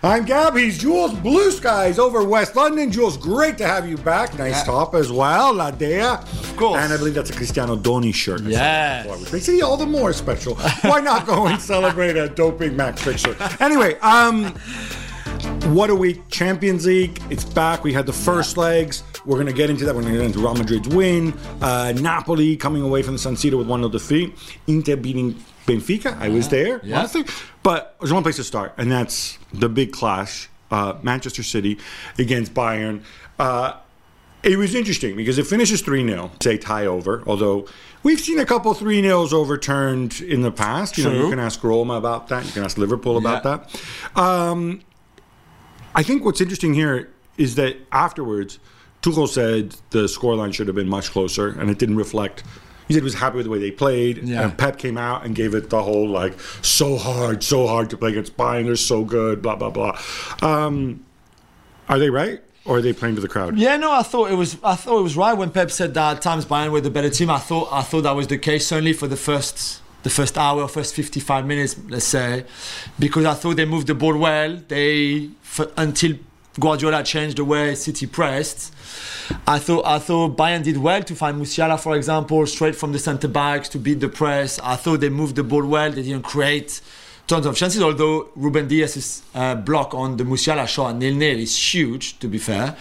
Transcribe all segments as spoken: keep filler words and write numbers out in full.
I'm Gab. He's Jules. Blue skies over West London. Jules, great to have you back. Nice yeah. top as well. La Dea. Of course. And I believe that's a Cristiano Doni shirt. Yes. Which makes it all the more special. Why not go and celebrate a doping Max fixture? Anyway, um, what a week. Champions League. It's back. We had the first legs. We're going to get into that. We're going to get into Real Madrid's win. Uh, Napoli coming away from the San Siro with one nil defeat. Inter beating Benfica. I was there, yeah. honestly. But there's one place to start, and that's the big clash. Uh, Manchester City against Bayern. Uh, it was interesting because it finishes three nil, say tie over, although we've seen a couple three nils overturned in the past. You True. know, you can ask Roma about that. You can ask Liverpool about yeah. that. Um, I think what's interesting here is that afterwards, Tuchel said the scoreline should have been much closer, and it didn't reflect. He said he was happy with the way they played, yeah. and Pep came out and gave it the whole, like, so hard, so hard to play against Bayern, they're so good, blah, blah, blah. Um, are they right, or are they playing to the crowd? Yeah, no, I thought it was I thought it was right when Pep said that at times Bayern were the better team. I thought I thought that was the case, certainly for the first the first hour, first fifty-five minutes, let's say, because I thought they moved the ball well. They, for, until Guardiola changed the way City pressed, I thought I thought Bayern did well to find Musiala, for example, straight from the centre backs to beat the press. I thought they moved the ball well. They didn't create tons of chances, although Ruben Diaz's uh, block on the Musiala shot nil-nil is huge, to be fair.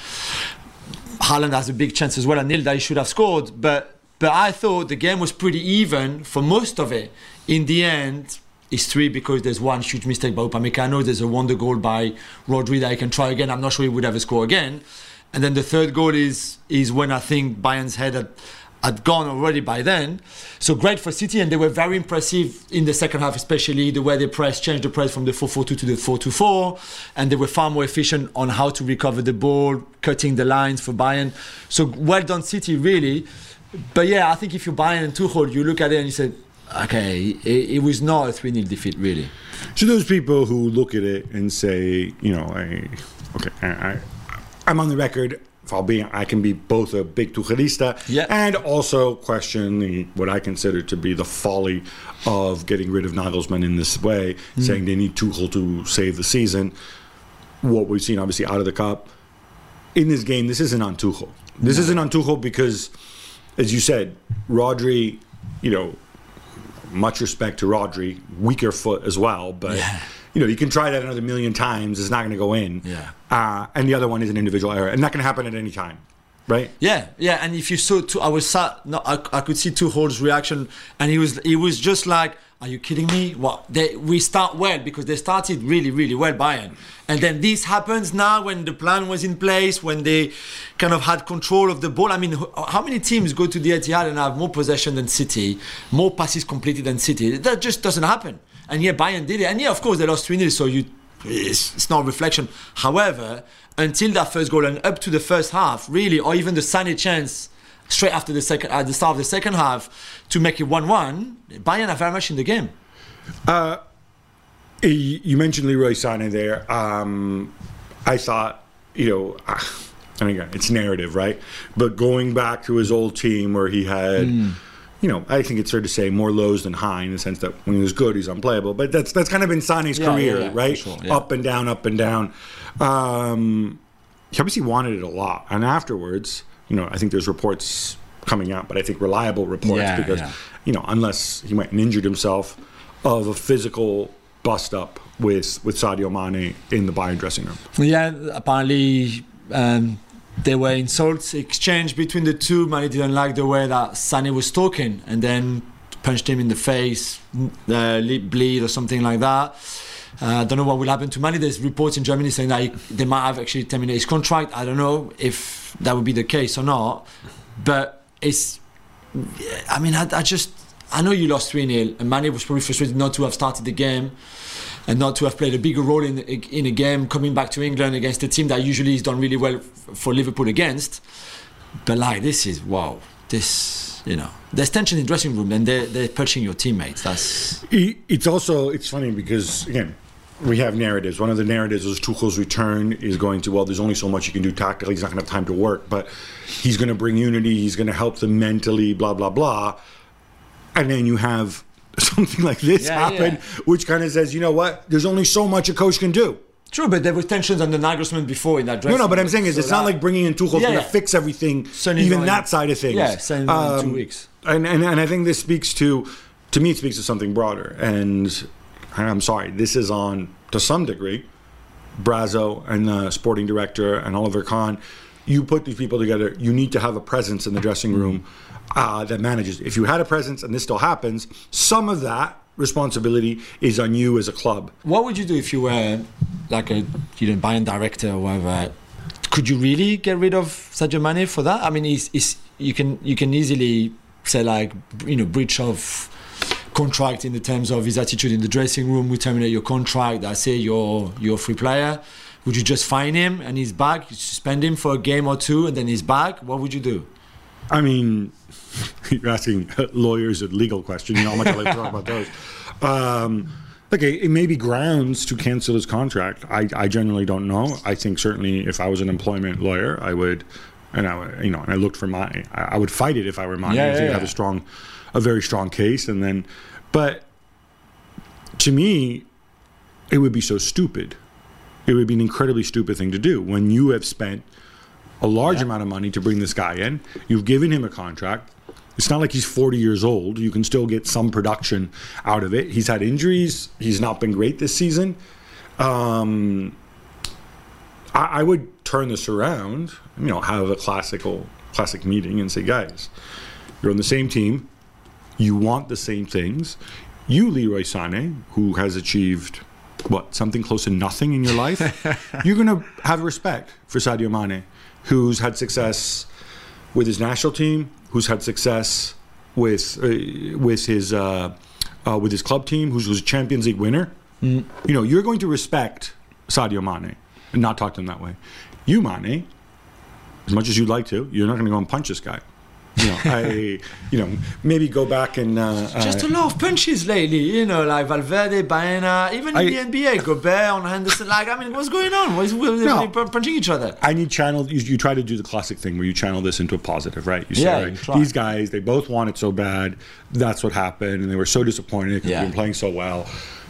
Haaland has a big chance as well, a nil that he should have scored. But but I thought the game was pretty even for most of it. In the end, it's three because there's one huge mistake by Upamecano. There's a wonder goal by Rodri that he can try again. I'm not sure he would ever score again. And then the third goal is is when I think Bayern's head had, had gone already by then. So great for City, and they were very impressive in the second half, especially the way they pressed, changed the press from the four four two to the four two four, and they were far more efficient on how to recover the ball, cutting the lines for Bayern. So well done City, really. But yeah, I think if you're Bayern and Tuchel, you look at it and you say, okay, it, it was not a three nil defeat, really. So those people who look at it and say, you know, I, okay, I, I, I'm on the record for being, I can be both a big Tuchelista yeah. and also question the, what I consider to be the folly of getting rid of Nagelsmann in this way, mm. saying they need Tuchel to save the season. What we've seen, obviously, out of the cup. In this game, this isn't on Tuchel. This no. isn't on Tuchel because, as you said, Rodri, you know, much respect to Rodri, weaker foot as well, but yeah. you know, you can try that another million times, it's not going to go in. Yeah. Uh, and the other one is an individual error, and that can happen at any time, right? Yeah, yeah. And if you saw, two, I was sat, no, I, I could see Tuchel's reaction, and he was, he was just like, "Are you kidding me? What? They, we start well because they started really, really well, Bayern, and then this happens now when the plan was in place, when they kind of had control of the ball. I mean, how many teams go to the Etihad and have more possession than City, more passes completed than City? That just doesn't happen. And yeah, Bayern did it. And yeah, of course, they lost three nil, so you, it's, it's not a reflection. However, until that first goal and up to the first half, really, or even the Sané chance straight after the second, at the start of the second half, to make it one one, Bayern are very much in the game. Uh, you mentioned Leroy Sané there. Um, I thought, you know, uh, and again, it's narrative, right? But going back to his old team where he had... Mm. You know, I think it's fair to say more lows than high in the sense that when he was good, he's unplayable. But that's that's kind of been Sané's yeah, career, yeah, yeah, right? Sure, yeah. Up and down, up and down. Um, he obviously wanted it a lot. And afterwards, you know, I think there's reports coming out, but I think reliable reports yeah, because, yeah. you know, unless he went and injured himself, of a physical bust-up with, with Sadio Mane in the Bayern dressing room. Yeah, apparently... Um, there were insults exchanged between the two. Mane didn't like the way that Sané was talking and then punched him in the face, uh, lip bleed or something like that. I uh, don't know what will happen to Mane. There's reports in Germany saying that he, they might have actually terminated his contract. I don't know if that would be the case or not. But it's... I mean, I, I just... I know you lost three nil and Mane was probably frustrated not to have started the game and not to have played a bigger role in in a game coming back to England against a team that usually has done really well for Liverpool against. But like, this is, wow, this, you know, there's tension in the dressing room and they're, they're punching your teammates. That's... It's also, it's funny because, again, we have narratives. One of the narratives is Tuchel's return is going to, well, there's only so much you can do tactically. He's not going to have time to work, but he's going to bring unity. He's going to help them mentally, blah, blah, blah. And then you have something like this yeah, happen, yeah. which kind of says, you know what? There's only so much a coach can do. True, but there were tensions under Nagelsmann before in that dressing No, no, but I'm room, saying is so it's not that- like bringing in Tuchel's Yeah, going to yeah. fix everything, Certainly even not that in- side of things. Yeah, same in two Um, weeks. And, and and I think this speaks to, to me, it speaks to something broader. And I'm sorry, this is on, to some degree, Brazo and the sporting director and Oliver Kahn. You put these people together, you need to have a presence in the dressing room uh, that manages. If you had a presence, and this still happens, some of that responsibility is on you as a club. What would you do if you were like a you know Bayern director or whatever? Could you really get rid of Sadio Mane for that? I mean, he's, he's, you can you can easily say like you know breach of contract in the terms of his attitude in the dressing room. We terminate your contract. I say you're you're a free player. Would you just fine him and he's back? You suspend him for a game or two and then he's back? What would you do? I mean, you're asking lawyers a legal question. You know how much I like to talk about those. Um, look, it, it may be grounds to cancel his contract. I, I generally don't know. I think certainly if I was an employment lawyer, I would, and I would, you know, and I looked for my, I, I would fight it if I were mine. Yeah, I yeah, think I yeah. have a strong, a very strong case. And then, but to me, it would be so stupid. It would be an incredibly stupid thing to do when you have spent a large Yeah. amount of money to bring this guy in. You've given him a contract. It's not like he's forty years old. You can still get some production out of it. He's had injuries. He's not been great this season. Um, I, I would turn this around, you know, have a classical classic meeting and say, guys, you're on the same team. You want the same things. You, Leroy Sané, who has achieved what, something close to nothing in your life, you're going to have respect for Sadio Mane, who's had success with his national team, who's had success with uh, with his uh, uh, with his club team, who's was a Champions League winner. Mm. You know, you're going to respect Sadio Mane and not talk to him that way. You, Mane, as much as you'd like to, you're not going to go and punch this guy. You know, I, you know, maybe go back and uh, Just uh, a lot of punches lately, you know, like Valverde, Baena, even in I- the N B A, Gobert on Henderson. Like, I mean, what's going on? What's, we're No. punching each other. I need channel. You, you try to do the classic thing where you channel this into a positive, right? You say, Yeah, right, you try. these guys, they both want it so bad. That's what happened, and they were so disappointed because Yeah. they've been playing so well.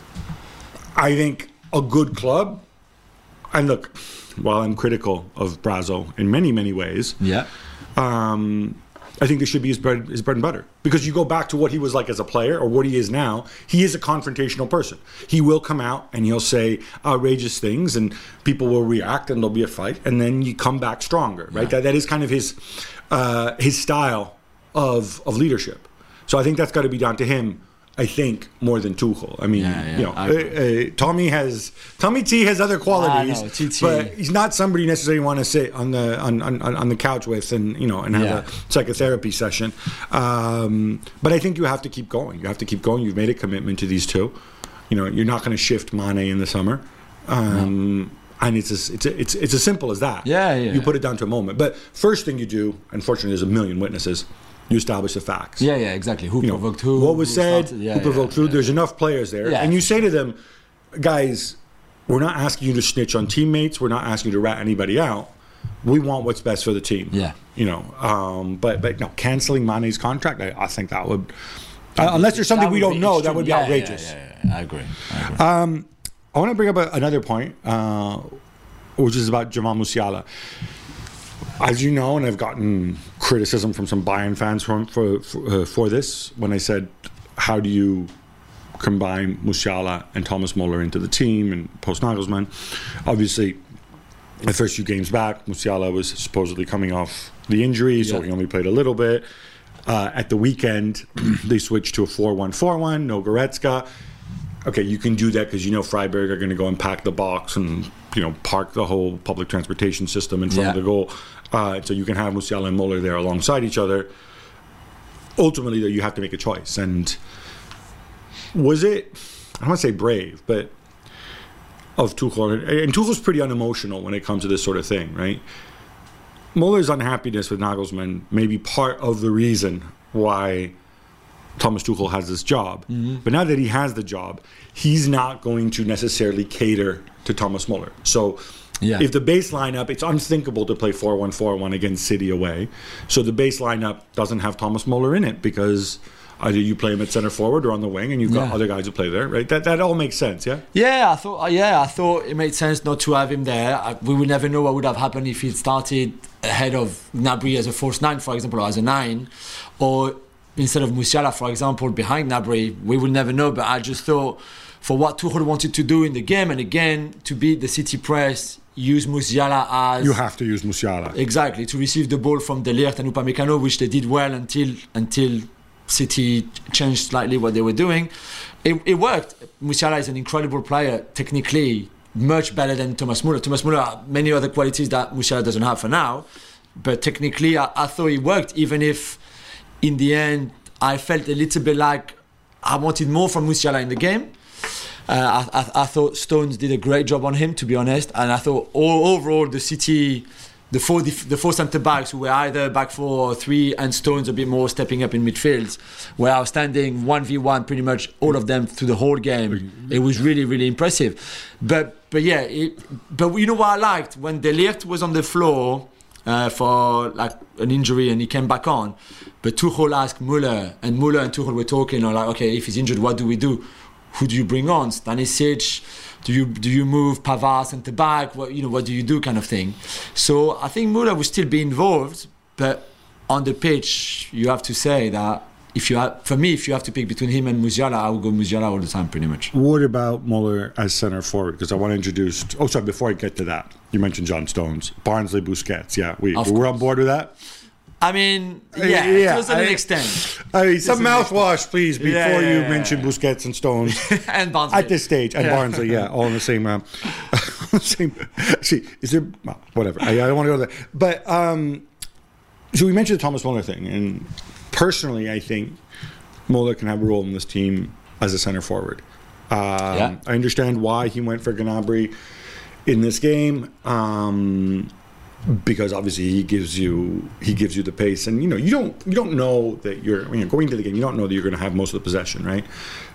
I think a good club, and look, while I'm critical of Brazo in many, many ways, Yeah. um, I think this should be his bread, his bread and butter. Because you go back to what he was like as a player or what he is now, he is a confrontational person. He will come out and he'll say outrageous things and people will react and there'll be a fight and then you come back stronger, right? Yeah. That That is kind of his uh, his style of, of leadership. So I think that's got to be down to him, I think, more than Tuchel. I mean, Yeah, yeah, you know, I uh, uh, Tommy has Tommy T has other qualities, know, T T. but he's not somebody you necessarily want to sit on the on, on, on the couch with and you know and have Yeah. a psychotherapy session. Um, but I think you have to keep going. You have to keep going. You've made a commitment to these two. You know, you're not going to shift Mane in the summer. Um, And it's as, it's, it's, it's as simple as that. Yeah, yeah. You put it down to a moment. But first thing you do, unfortunately, there's a million witnesses. You establish the facts. Yeah, yeah, exactly. Who You know, provoked who? what was who said, started- yeah, who provoked yeah, who. yeah. There's enough players there. Yeah. And you say to them, guys, we're not asking you to snitch on teammates. We're not asking you to rat anybody out. We want what's best for the team. Yeah. You know, um, but, but no, canceling Mane's contract, I, I think that would, uh, unless there's something That we would don't be know, that extreme. would be Yeah, yeah, outrageous. Yeah, yeah, yeah. I agree. I agree. I want to bring up a, another point, uh, which is about Jamal Musiala. As you know, and I've gotten criticism from some Bayern fans for for, for, uh, for this, when I said, how do you combine Musiala and Thomas Muller into the team and post Nagelsmann? Obviously, the first few games back, Musiala was supposedly coming off the injury, so Yeah. he only played a little bit. Uh, at the weekend, they switched to a four one four one, no Goretzka. Okay, you can do that because you know Freiburg are going to go and pack the box and you know park the whole public transportation system in front of Yeah. the goal. Uh, so you can have Musiala and Muller there alongside each other. Ultimately, though, you have to make a choice. And was it, I don't want to say brave, but of Tuchel, and, and Tuchel's pretty unemotional when it comes to this sort of thing, right? Muller's unhappiness with Nagelsmann may be part of the reason why Thomas Tuchel has this job. Mm-hmm. But now that he has the job, he's not going to necessarily cater to Thomas Muller. So Yeah. if the base lineup, it's unthinkable to play four one four one against City away. So the base lineup doesn't have Thomas Muller in it because Either you play him at center forward or on the wing, and you've got Yeah. other guys who play there, right? That that all makes sense, yeah. Yeah, I thought. Uh, yeah, I thought it made sense not to have him there. I, we will never know what would have happened if he'd started ahead of Gnabry as a false nine, for example, or as a nine, or instead of Musiala, for example, behind Gnabry. We will never know. But I just thought, for what Tuchel wanted to do in the game, and again to beat the City press, use Musiala as You have to use Musiala. exactly to receive the ball from De Ligt and Upamecano, which they did well until until City changed slightly what they were doing. It, it worked. Musiala is an incredible player, technically much better than Thomas Muller. Thomas Muller has many other qualities that Musiala doesn't have for now, but technically I, I thought it worked, even if in the end I felt a little bit like I wanted more from Musiala in the game. Uh, I, I, I thought Stones did a great job on him, to be honest, and I thought all, overall the City, the four def- the four centre backs who were either back four or three, and Stones a bit more stepping up in midfield, were outstanding one v one pretty much all of them through the whole game. It was really really impressive, but but yeah, it, but you know what I liked when De Ligt was on the floor uh, for like an injury and he came back on, but Tuchel asked Muller, and Muller and Tuchel were talking, or like, okay, if he's injured, what do we do? Who do you bring on? Stanisic? Do you do you move Pavard centre back? What you know? What do you do? Kind of thing. So I think Muller will still be involved, but on the pitch, you have to say that if you have, for me, if you have to pick between him and Musiala, I will go Musiala all the time, pretty much. What about Muller as center forward? Because I want to introduce. Oh, sorry. Before I get to that, you mentioned John Stones, Barnsley, Busquets. Yeah, we Of we're course. on board with that. I mean, yeah, Yeah, to a certain I- extent. I mean, some Listen, mouthwash, please, before Yeah, yeah, you yeah, mention yeah. Busquets and Stones. And Barnsley. At this stage, and Yeah. Barnsley, yeah, all in the same. Um, same. See, is there? Well, whatever. I, I don't want to go there. But um, so we mentioned the Thomas Muller thing, and personally, I think Muller can have a role in this team as a center forward. Um, Yeah. I understand why he went for Gnabry in this game. Um, because obviously he gives you he gives you the pace, and you know you don't you don't know that you're you know, going into the game, you don't know that you're going to have most of the possession, right?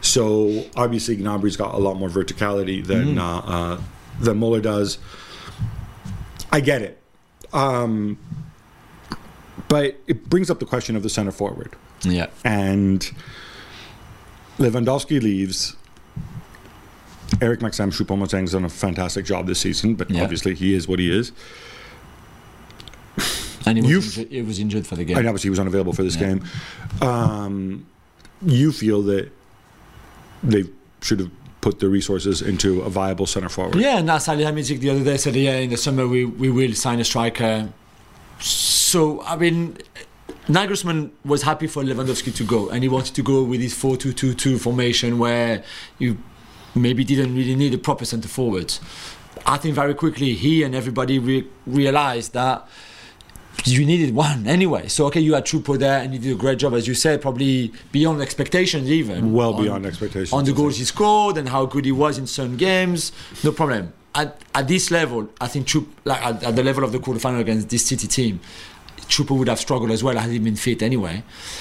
So obviously Gnabry's got a lot more verticality than Mm. uh, uh, than Muller does. I get it, um, but it brings up the question of the center forward, Yeah. and Lewandowski leaves. Eric Maxim Choupo-Moting's done a fantastic job this season, but Yeah. obviously he is what he is. And he was, You've- injured, he was injured for the game. And obviously he was unavailable for this Yeah. game. Um, you feel that they should have put the resources into a viable center forward. Yeah, and Salihamidzic the other day said, yeah, in the summer we, we will sign a striker. So, I mean, Nagelsmann was happy for Lewandowski to go, and he wanted to go with his four two two two formation where you maybe didn't really need a proper centre forward. I think very quickly he and everybody re- realised that you needed one anyway. So, okay, you had Choupo there and you did a great job, as you said, probably beyond expectations even. Well on- beyond expectations. on the I goals think. he scored and how good he was in certain games, no problem. At, at this level, I think Chup, like at, at the level of the quarterfinal against this City team, Chupa would have struggled as well had he been fit anyway.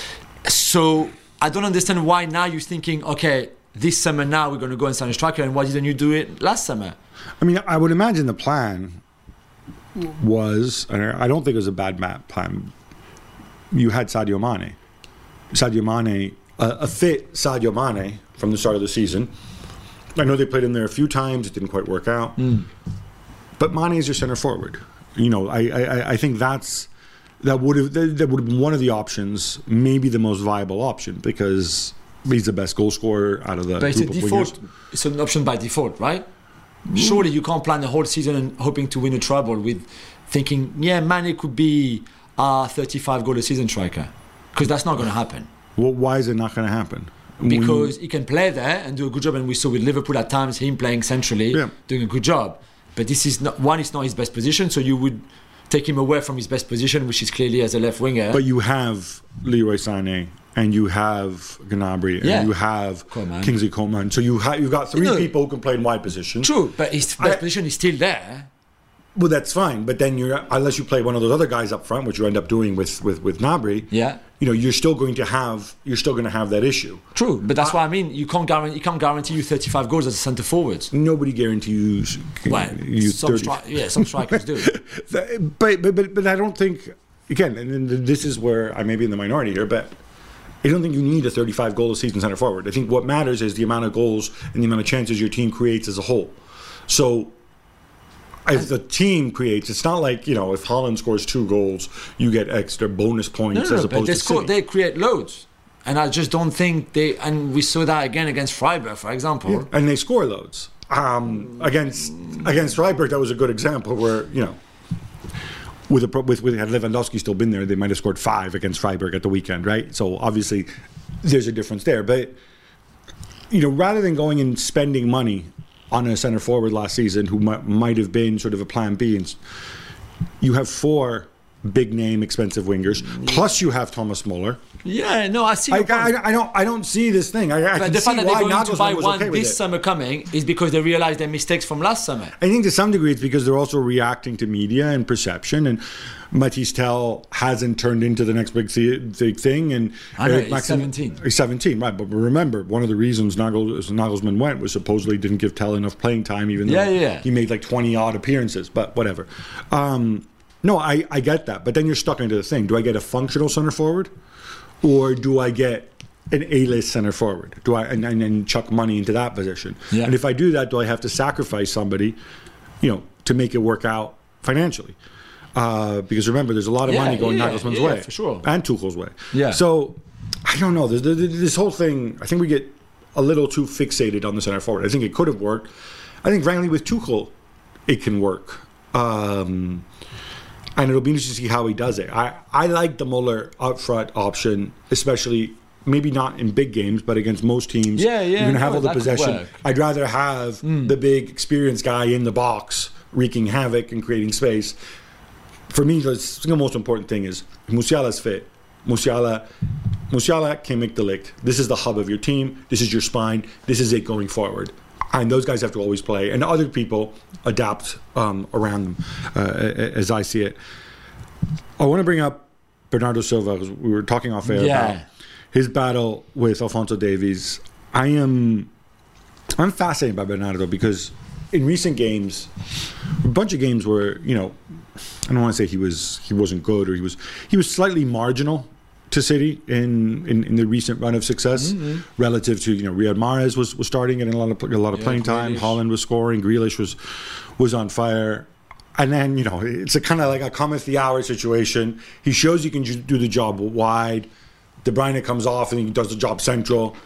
So I don't understand why now you're thinking, okay, this summer now we're going to go and sign a striker, and why didn't you do it last summer? I mean, I would imagine the plan was, and I don't think it was a bad map plan. You had Sadio Mane. Sadio Mane, a, a fit Sadio Mane from the start of the season. I know they played him there a few times. It didn't quite work out. Mm. But Mane is your center forward. You know, I I, I think that's that would have that would have been one of the options, maybe the most viable option, because he's the best goal scorer out of the But it's a group of default. wingers. It's an option by default, right? Surely you can't plan the whole season and hoping to win a treble with thinking, yeah, Mane could be a thirty-five goal a season striker, because that's not going to happen. Well, why is it not going to happen? When you- Because he can play there and do a good job, and we saw with Liverpool at times him playing centrally, Yeah. doing a good job. But this is not one; it's not his best position, so you would take him away from his best position, which is clearly as a left winger. But you have Leroy Sané, and you have Gnabry, and Yeah. you have Coman. Kingsley Coman. So you have you've got three No. people who can play in wide positions. True, but his best I- position is still there. Well, that's fine. But then you're unless you play one of those other guys up front, which you end up doing with with with Gnabry. Yeah. You know, you're still going to have you're still going to have that issue. True, but that's what I mean. You can't guarantee you can't guarantee you thirty-five goals as a centre forward. Nobody guarantees you, Well, you some thirty. stri- yeah, some strikers do. But, but but but I don't think again, and then this is where I may be in the minority here, but I don't think you need a thirty-five goal a season center forward. I think what matters is the amount of goals and the amount of chances your team creates as a whole. So if the team creates, it's not like, you know, if Holland scores two goals, you get extra bonus points no, no, as no, opposed they to score, City. they create loads. And I just don't think they, and we saw that again against Freiburg, for example. Yeah, and they score loads. Um, against against Freiburg, that was a good example where, you know, with a, with with had Lewandowski still been there, they might have scored five against Freiburg at the weekend, right? So obviously, there's a difference there. But you know, rather than going and spending money on a center forward last season who might, might have been sort of a plan B, and you have four big name expensive wingers, plus you have Thomas Muller. Yeah, no, I see. I, I, I don't I don't see this thing. I, I But can the see fact that they're why going to buy Nagelsmann was one okay with this it. summer coming is because they realized their mistakes from last summer. I think to some degree it's because they're also reacting to media and perception, and Matisse Tell hasn't turned into the next big, th- big thing. And I know, Eric he's Maxim- seventeen. He's seventeen, right? But remember, one of the reasons Nagel, Nagelsmann went was supposedly didn't give Tell enough playing time, even though Yeah, yeah, yeah. he made like twenty odd appearances. But whatever. Um, no, I, I get that. But then you're stuck into the thing. Do I get a functional center forward, or do I get an A-list center forward? Do I and, and, and chuck money into that position? Yeah. And if I do that, do I have to sacrifice somebody, you know, to make it work out financially? Uh, because remember, there's a lot of Yeah, money going yeah, Nagelsmann's yeah, way, for sure. and Tuchel's way. Yeah. So I don't know. There's, there's, this whole thing, I think we get a little too fixated on the center forward. I think it could have worked. I think, frankly, with Tuchel, it can work. Um, and it'll be interesting to see how he does it. I, I like the Muller up front option, especially maybe not in big games, but against most teams. Yeah, yeah, You're going to have no, all the that could possession. work. I'd rather have the big experienced guy in the box wreaking havoc and creating space. For me, the single most important thing is Musiala's fit. Musiala, Musiala can make the lick. This is the hub of your team. This is your spine. This is it going forward. And those guys have to always play. And other people adapt um, around them, uh, as I see it. I want to bring up Bernardo Silva, because we were talking off air Yeah. about his battle with Alphonso Davies. I am I'm fascinated by Bernardo because in recent games, a bunch of games where, you know, I don't want to say he was he wasn't good or he was he was slightly marginal to City in, in, in the recent run of success mm-hmm. relative to, you know, Riyad Mahrez was, was starting getting a lot of a lot of yeah, playing time. Grealish. Holland was scoring. Grealish was was on fire. And then, you know, it's a kind of like a cometh the hour situation. He shows he can do the job wide. De Bruyne comes off and he does the job central.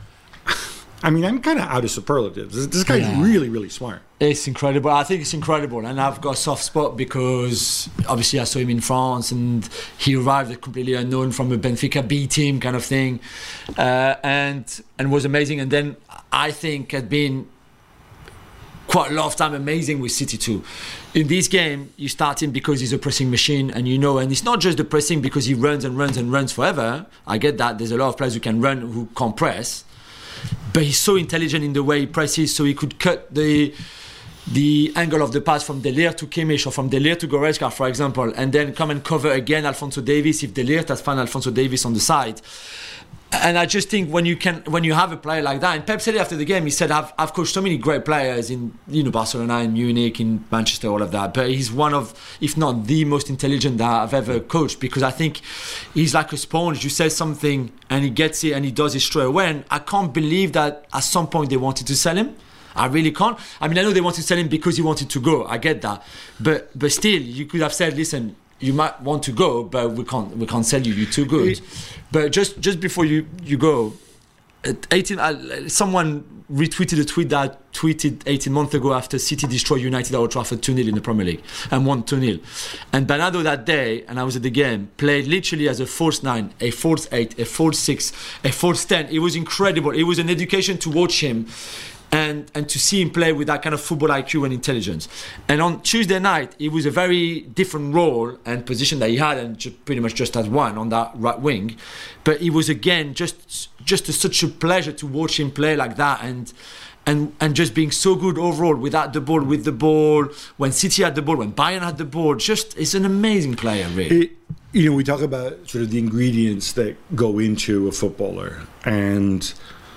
I mean, I'm kind of out of superlatives. This, this guy's yeah. really, really smart. It's incredible. I think it's incredible. And I've got a soft spot because obviously I saw him in France and he arrived completely unknown from a Benfica B team kind of thing. Uh, and and was amazing. And then I think had been quite a lot of time amazing with City too. In this game, you start him because he's a pressing machine, and you know, and it's not just the pressing because he runs and runs and runs forever. I get that. There's a lot of players who can run, who can't press. But he's so intelligent in the way he presses, so he could cut the the angle of the pass from De Ligt to Kimmich or from De Ligt to Goretzka, for example, and then come and cover again Alphonso Davies if De Ligt has found Alphonso Davies on the side. And I just think when you can, when you have a player like that, and Pep said it after the game, he said, I've, I've coached so many great players in, you know, Barcelona, in Munich, in Manchester, all of that. But he's one of, if not the most intelligent that I've ever coached, because I think he's like a sponge. You say something and he gets it and he does it straight away. And I can't believe that at some point they wanted to sell him. I really can't. I mean, I know they wanted to sell him because he wanted to go. I get that. But but still, you could have said, listen, you might want to go, but we can't we can't sell you. You're too good. But just just before you, you go, at eighteen, uh, someone retweeted a tweet that I tweeted eighteen months ago after City destroyed United at Old Trafford two nil in the Premier League and won two nil. And Bernardo that day, and I was at the game, played literally as a false nine, a false eight, a false six, a false ten. It was incredible. It was an education to watch him. And and to see him play with that kind of football I Q and intelligence. And on Tuesday night, it was a very different role and position that he had, and ju- pretty much just had one on that right wing. But it was again just just a, such a pleasure to watch him play like that, and and and just being so good overall without the ball, with the ball, when City had the ball, when Bayern had the ball. Just it's an amazing player, really. It, you know, we talk about sort of the ingredients that go into a footballer, and.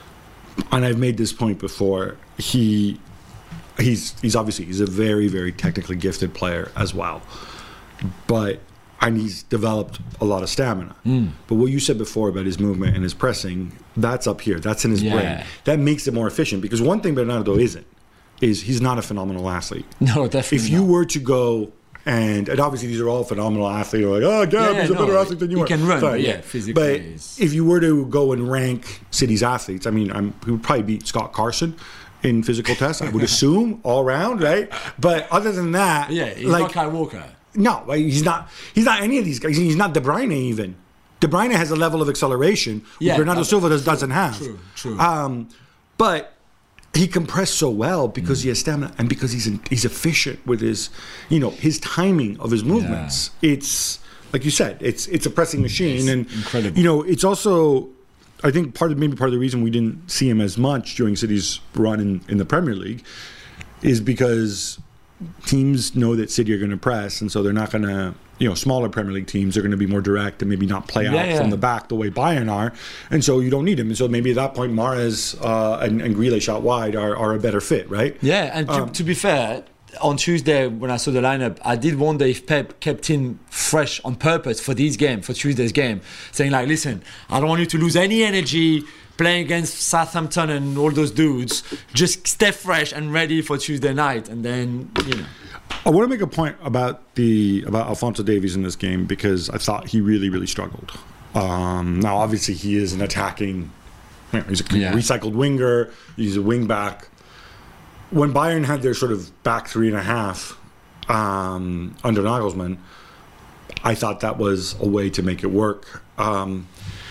And I've made this point before. He, he's he's obviously he's a very very technically gifted player as well, but and he's developed a lot of stamina. Mm. But what you said before about his movement and his pressing, that's up here. That's in his Yeah. brain. That makes it more efficient. Because one thing Bernardo isn't is he's not a phenomenal athlete. No, definitely If you not. were to go and and obviously these are all phenomenal athletes. You're like, oh, Gab, Yeah, he's a no, better athlete than you he are. can run, Fine, but yeah, physically But he's- if you were to go and rank City's athletes, I mean, I'm, he would probably beat Scott Carson in physical tests. I would assume all round, right? But other than that, Yeah, he's like, not Kyle Walker. no, like, he's not. He's not any of these guys. He's not De Bruyne even. De Bruyne has a level of acceleration which Yeah, Bernardo uh, Silva does, doesn't have. True, true. Um, but he can press so well because he has stamina and because he's he's efficient with his, you know, his timing of his movements. It's like you said, it's it's a pressing machine, It's and incredible. you know, it's also. I think part of maybe part of the reason we didn't see him as much during City's run in, in the Premier League is because teams know that City are going to press, and so they're not going to, you know, smaller Premier League teams are going to be more direct and maybe not play out Yeah, yeah. from the back the way Bayern are, and so you don't need him. And so maybe at that point, Mahrez uh, and, and Grealish shot wide are, are a better fit, right? Yeah, and to, Um, to be fair, on Tuesday when I saw the lineup, I did wonder if Pep kept him fresh on purpose for this game, for Tuesday's game, saying like, listen, I don't want you to lose any energy playing against Southampton and all those dudes. Just stay fresh and ready for Tuesday night, and then you know. I want to make a point about the about Alphonso Davies in this game because I thought he really, really struggled. Um, now, obviously, he is an attacking. You know, he's a Yeah. recycled winger. He's a wing back. When Bayern had their sort of back three and a half um, under Nagelsmann, I thought that was a way to make it work. Um,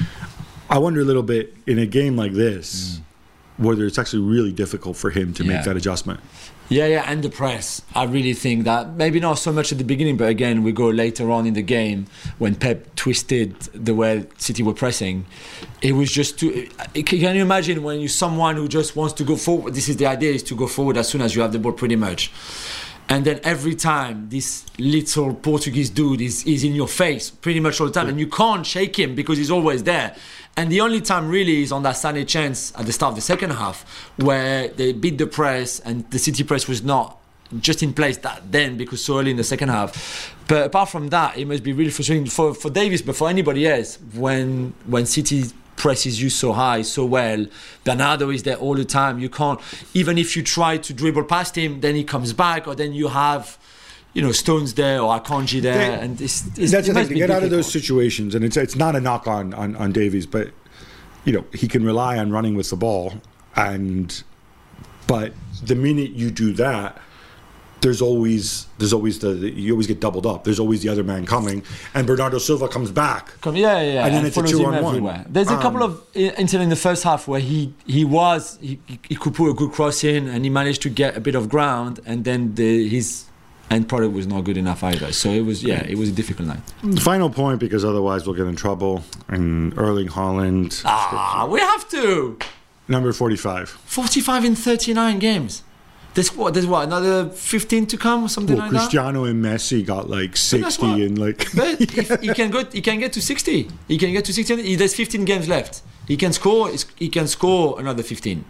I wonder a little bit in a game like this whether it's actually really difficult for him to Yeah. make that adjustment. Yeah, yeah, and the press. I really think that maybe not so much at the beginning, but again, we go later on in the game when Pep twisted the way City were pressing. It was just too. Can you imagine when you're someone who just wants to go forward? This is the idea: is to go forward as soon as you have the ball, pretty much. And then every time this little Portuguese dude is, is in your face pretty much all the time, and you can't shake him because he's always there. And the only time really is on that Sunday chance at the start of the second half where they beat the press and the City press was not just in place that then because so early in the second half. But apart from that, it must be really frustrating for, for Davies, but for anybody else when when City presses you so high, so well. Bernardo is there all the time. You can't, even if you try to dribble past him, then he comes back, or then you have, you know, Stones there or Akanji there, They- and it's, it's That's it the must thing, to be get out of those difficult. situations, and it's it's not a knock on, on, on Davies, but you know, he can rely on running with the ball, and but the minute you do that, there's always there's always the you always get doubled up. There's always the other man coming, and Bernardo Silva comes back. Come, yeah, yeah, yeah. And then it's a follows two him on one. everywhere. There's a Um, couple of i- incidents in the first half where he he was he, he could put a good cross in and he managed to get a bit of ground, and then the, his end product was not good enough either. So it was yeah, it was a difficult night. Final point, because otherwise we'll get in trouble. And Erling Haaland, Ah, we have to number forty-five. forty-five in thirty-nine games. There's what? There's what? Another fifteen to come, or something Well, like that. Cristiano and Messi got like that's sixty what- and like. But if he can go, he can get to sixty. He can get to sixty. He- There's fifteen games left. He can score. He can score another fifteen.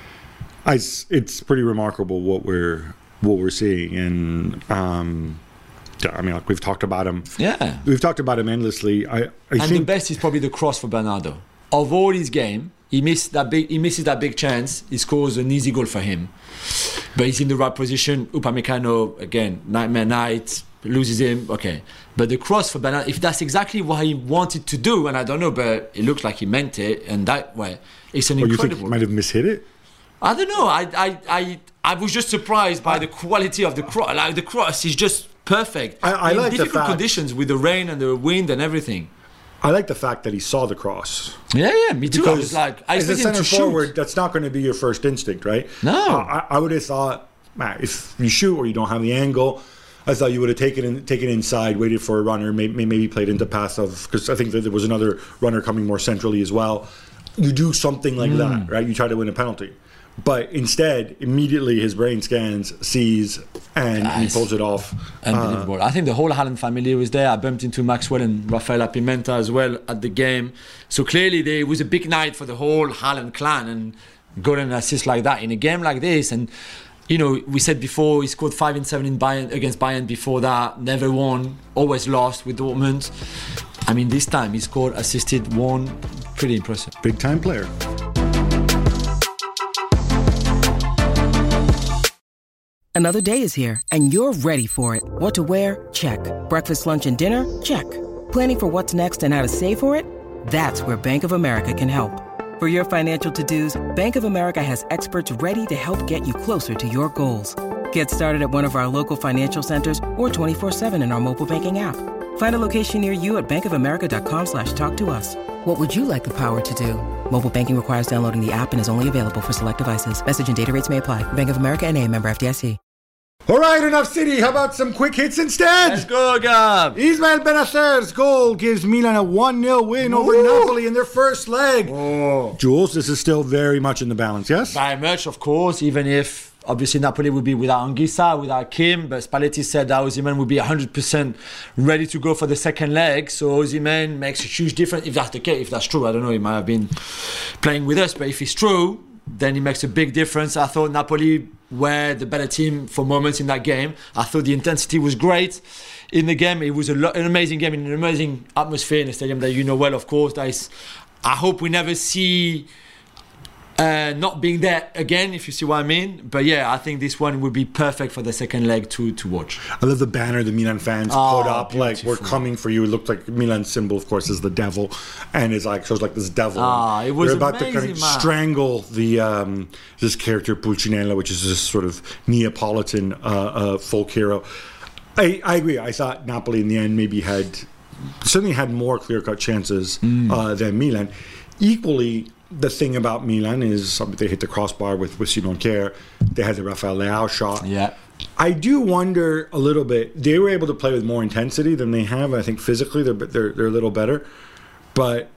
I s it's pretty remarkable what we're what we're seeing, and um, yeah, I mean, like we've talked about him. Yeah. We've talked about him endlessly. I, I And the think best is probably the cross for Bernardo. Of all his game, he missed that big. He misses that big chance. He scores an easy goal for him, but he's in the right position. Upamecano again, nightmare night, loses him. Okay, but the cross for Bernardo, if that's exactly what he wanted to do, and I don't know, but it looks like he meant it, and that way, it's an or you think he incredible. might have mishit it. I don't know. I I I, I was just surprised by the quality of the cross. Like the cross is just perfect. I- I in like the difficult fact- conditions with the rain and the wind and everything. I like the fact that he saw the cross. Yeah, yeah, me too. I was like, I as a expected him center to shoot. forward, that's not going to be your first instinct, right? No. Uh, I, I would have thought, man, if you shoot or you don't have the angle, I thought you would have taken in, taken inside, waited for a runner, maybe, maybe played into pass of, because I think that there was another runner coming more centrally as well. You do something like Hmm. that, right? You try to win a penalty. But instead, immediately his brain scans, sees, and he Nice. pulls it off. Unbelievable. I think the whole Haaland family was there. I bumped into Maxwell and Rafaela Pimenta as well at the game. So clearly, there was a big night for the whole Haaland clan, and got an assist like that in a game like this. And you know, we said before, he scored five and seven in Bayern, against Bayern before that, never won, always lost with Dortmund. I mean, this time he scored, assisted, won, pretty impressive. Big time player. Another day is here, and you're ready for it. What to wear? Check. Breakfast, lunch, and dinner? Check. Planning for what's next and how to save for it? That's where Bank of America can help. For your financial to-dos, Bank of America has experts ready to help get you closer to your goals. Get started at one of our local financial centers or twenty-four seven in our mobile banking app. Find a location near you at bankofamerica.com slash talk to us. What would you like the power to do? Mobile banking requires downloading the app and is only available for select devices. Message and data rates may apply. Bank of America N A, member F D I C. All right, enough City. How about some quick hits instead? Let's go, Gab. Ismail Benacer's goal gives Milan a one nil win Ooh. over Napoli in their first leg. Oh. Jules, this is still very much in the balance, yes? Very much, of course, even if obviously Napoli would be without Anguissa, without Kim, but Spalletti said that Osimhen would be one hundred percent ready to go for the second leg. So Osimhen makes a huge difference. If that's the case, if that's true, I don't know, he might have been playing with us, but if it's true, then it makes a big difference. I thought Napoli were the better team for moments in that game. I thought the intensity was great in the game. It was a lo- an amazing game in an amazing atmosphere in a stadium that you know well, of course. That is, I hope we never see uh, not being there again, if you see what I mean. But yeah, I think this one would be perfect for the second leg to, to watch. I love the banner the Milan fans oh, put up, beautiful. like, we're coming for you. It looked like Milan's symbol, of course, is the devil. And it's like, shows like this devil. Ah, it was They're about amazing, to kind of man. strangle the um, this character, Pulcinella, which is this sort of Neapolitan uh, uh, folk hero. I, I agree. I thought Napoli in the end maybe had, certainly had more clear-cut chances mm. uh, than Milan. Equally, the thing about Milan is they hit the crossbar with, with Simon Kjær. They had the Rafael Leao shot. Yeah. I do wonder a little bit. They were able to play with more intensity than they have. I think physically they're they're, they're a little better. But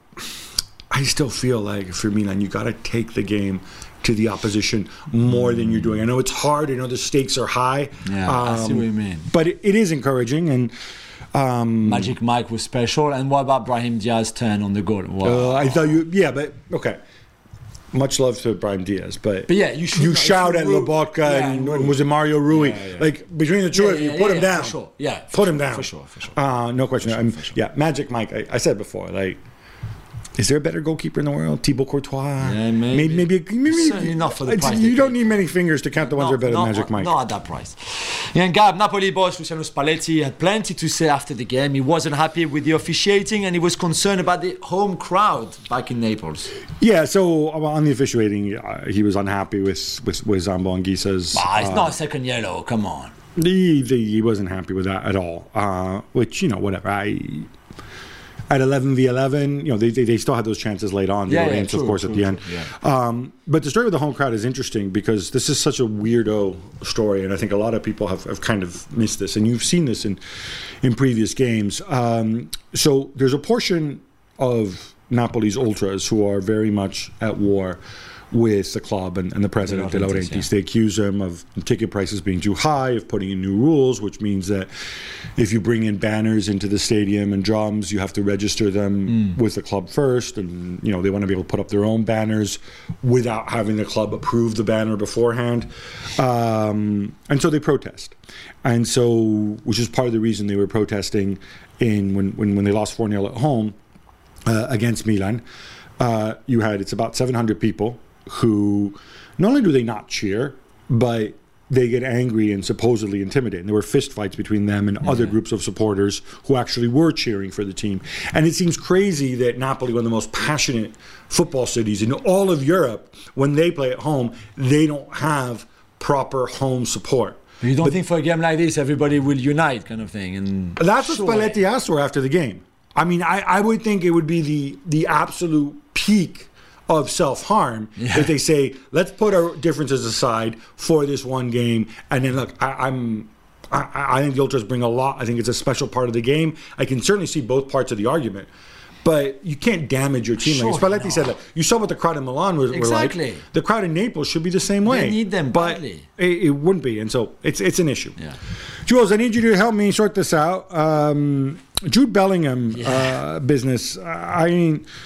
I still feel like for Milan, you got to take the game to the opposition more than you're doing. I know it's hard. I know the stakes are high. Yeah, um, I see what you mean. But it, it is encouraging. And um, Magic Mike was special. And what about Brahim Diaz's turn on the goal? Wow. Uh, I thought you, yeah, but okay. Much love to Brahim Diaz, but, but yeah, you, should you not, shout at Rui, Lobotka yeah, and, Rui. and was it Mario Rui? Yeah, yeah. Like between the two yeah, of you, yeah, put yeah, him yeah, down. For sure. Yeah, put for him down. For sure, for sure. Uh, no question. For sure, I'm, for sure. Yeah, Magic Mike. I, I said before, like, is there a better goalkeeper in the world? Thibaut Courtois? Yeah, maybe. Maybe, maybe, maybe certainly not for the price. You don't need many fingers to count the ones that are better not, than Magic Mike. Not at that price. Yeah, and Gab, Napoli boss Luciano Spalletti had plenty to say after the game. He wasn't happy with the officiating and he was concerned about the home crowd back in Naples. Yeah, so on the officiating, uh, he was unhappy with, with, with Zambo Anguissa's... Ah, it's uh, not a second yellow, come on. He, he wasn't happy with that at all, uh, which, you know, whatever. I... At eleven v eleven, you know, they, they they still had those chances late on. Yeah, yeah, Lorraine, true, of course, true, at the true, end. yeah. Um, but the story with the home crowd is interesting because this is such a weirdo story, and I think a lot of people have, have kind of missed this. And you've seen this in in previous games. Um, so there's a portion of Napoli's ultras who are very much at war with the club and, and the president, De Laurentiis. Yeah. They accuse him of ticket prices being too high, of putting in new rules, which means that if you bring in banners into the stadium and drums, you have to register them mm. with the club first. And, you know, they want to be able to put up their own banners without having the club approve the banner beforehand. Um, and so they protest. And so, which is part of the reason they were protesting in when, when, when they lost four nil at home uh, against Milan. Uh, you had, it's about seven hundred people who not only do they not cheer, but they get angry and supposedly intimidate. And there were fist fights between them and yeah. other groups of supporters who actually were cheering for the team. And it seems crazy that Napoli, one of the most passionate football cities in all of Europe, when they play at home, they don't have proper home support. You don't but think for a game like this, everybody will unite kind of thing? And that's what Spalletti asked for after the game. I mean, I, I would think it would be the the absolute peak of self-harm yeah. if they say, let's put our differences aside for this one game. And then, look, I, I'm, I, I think the Ultras bring a lot. I think it's a special part of the game. I can certainly see both parts of the argument. But you can't damage your team. Sure, like Spalletti no. said that. You saw what the crowd in Milan were, exactly. were like. The crowd in Naples should be the same way. They need them badly. But it, it wouldn't be. And so it's it's an issue. Yeah. Jules, I need you to help me sort this out. Um, Jude Bellingham yeah. uh, business. I mean...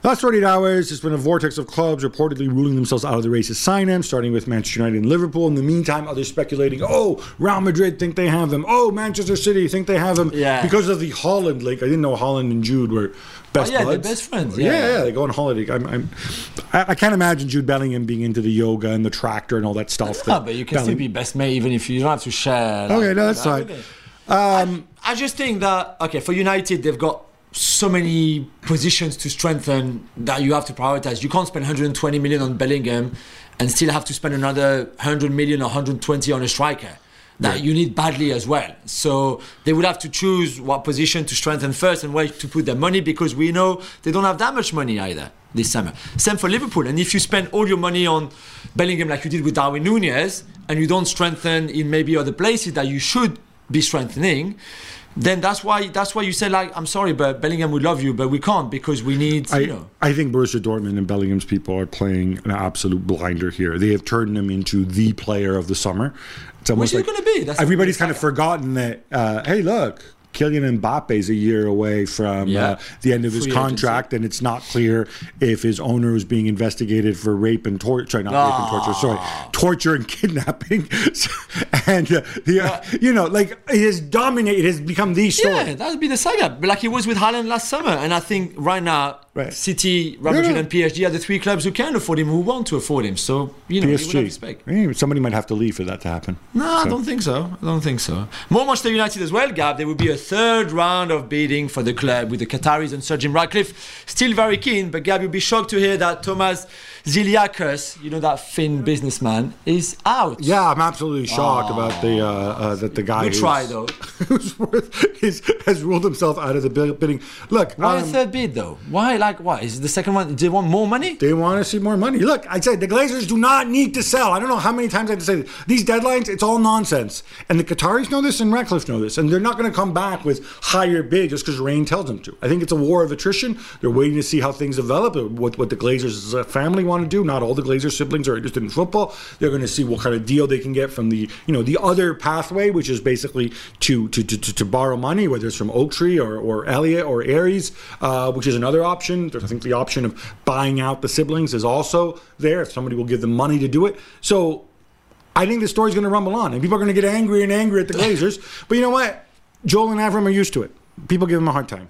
Last forty-eight hours, there's been a vortex of clubs reportedly ruling themselves out of the race to sign him, starting with Manchester United and Liverpool. In the meantime, others speculating, oh, Real Madrid think they have him. Oh, Manchester City think they have him. Yeah. Because of the Holland link. I didn't know Holland and Jude were best oh, yeah, buds. they're best friends. Yeah, Yeah, yeah, they go on holiday. I'm, I'm, I, I can't imagine Jude Bellingham being into the yoga and the tractor and all that stuff. No, that but you can Belling- still be best mate even if you don't have to share. Okay, like, no, that's like, fine. Um, I, I just think that, okay, for United, they've got so many positions to strengthen that you have to prioritize. You can't spend one hundred twenty million on Bellingham and still have to spend another one hundred million or one hundred twenty on a striker that Yeah. you need badly as well. So they would have to choose what position to strengthen first and where to put their money, because we know they don't have that much money either this summer. Same for Liverpool. And if you spend all your money on Bellingham like you did with Darwin Nunez and you don't strengthen in maybe other places that you should be strengthening, then that's why that's why you say, like, I'm sorry, but Bellingham would love you, but we can't because we need, I, you know. I think Borussia Dortmund and Bellingham's people are playing an absolute blinder here. They have turned him into the player of the summer. It's almost Which is like gonna be. That's everybody's what kind of forgotten that, uh, hey, look, Kylian Mbappe is a year away from Yeah. uh, the end of his Free contract, agency. and it's not clear if his owner is being investigated for rape and torture. Sorry, not rape and torture. Sorry, torture and kidnapping. and uh, the, uh, you know, like it has dominated. It has become the story. Yeah, that would be the saga. But like it was with Haaland last summer. And I think right now, Right. City, Real Madrid, Yeah. and P S G are the three clubs who can afford him, who want to afford him. So, you know, you would have P S G. respect. Eh, Somebody might have to leave for that to happen. No, I So- don't think so. I don't think so. More Manchester United as well, Gab. There will be a third round of bidding for the club with the Qataris and Sir Jim Ratcliffe still very keen. But Gab, you'll be shocked to hear that Thomas Ziliakos, you know, that Finn businessman, is out. Yeah, I'm absolutely shocked about the uh, uh, that the guy Good who's, try, though. who's worth, is, has ruled himself out of the bid- bidding. Look, Why a um, third bid, though? Why, like, what? Is it the second one? Do they want more money? they want to see more money. Look, I said the Glazers do not need to sell. I don't know how many times I have to say this. These deadlines, it's all nonsense. And the Qataris know this and Ratcliffe know this. And they're not going to come back with higher bid just because Rain tells them to. I think it's a war of attrition. They're waiting to see how things develop, what, what the Glazers as a family want to do. Not all the Glazer siblings are interested in football. They're going to see what kind of deal they can get from the, you know, the other pathway, which is basically to to, to, to, to borrow money, whether it's from Oaktree or, or Elliott or Aries, uh, which is another option. There's, I think the option of buying out the siblings is also there if somebody will give them money to do it. So I think the story's going to rumble on, and people are going to get angry and angry at the Glazers. But you know what? Joel and Avram are used to it. People give them a hard time.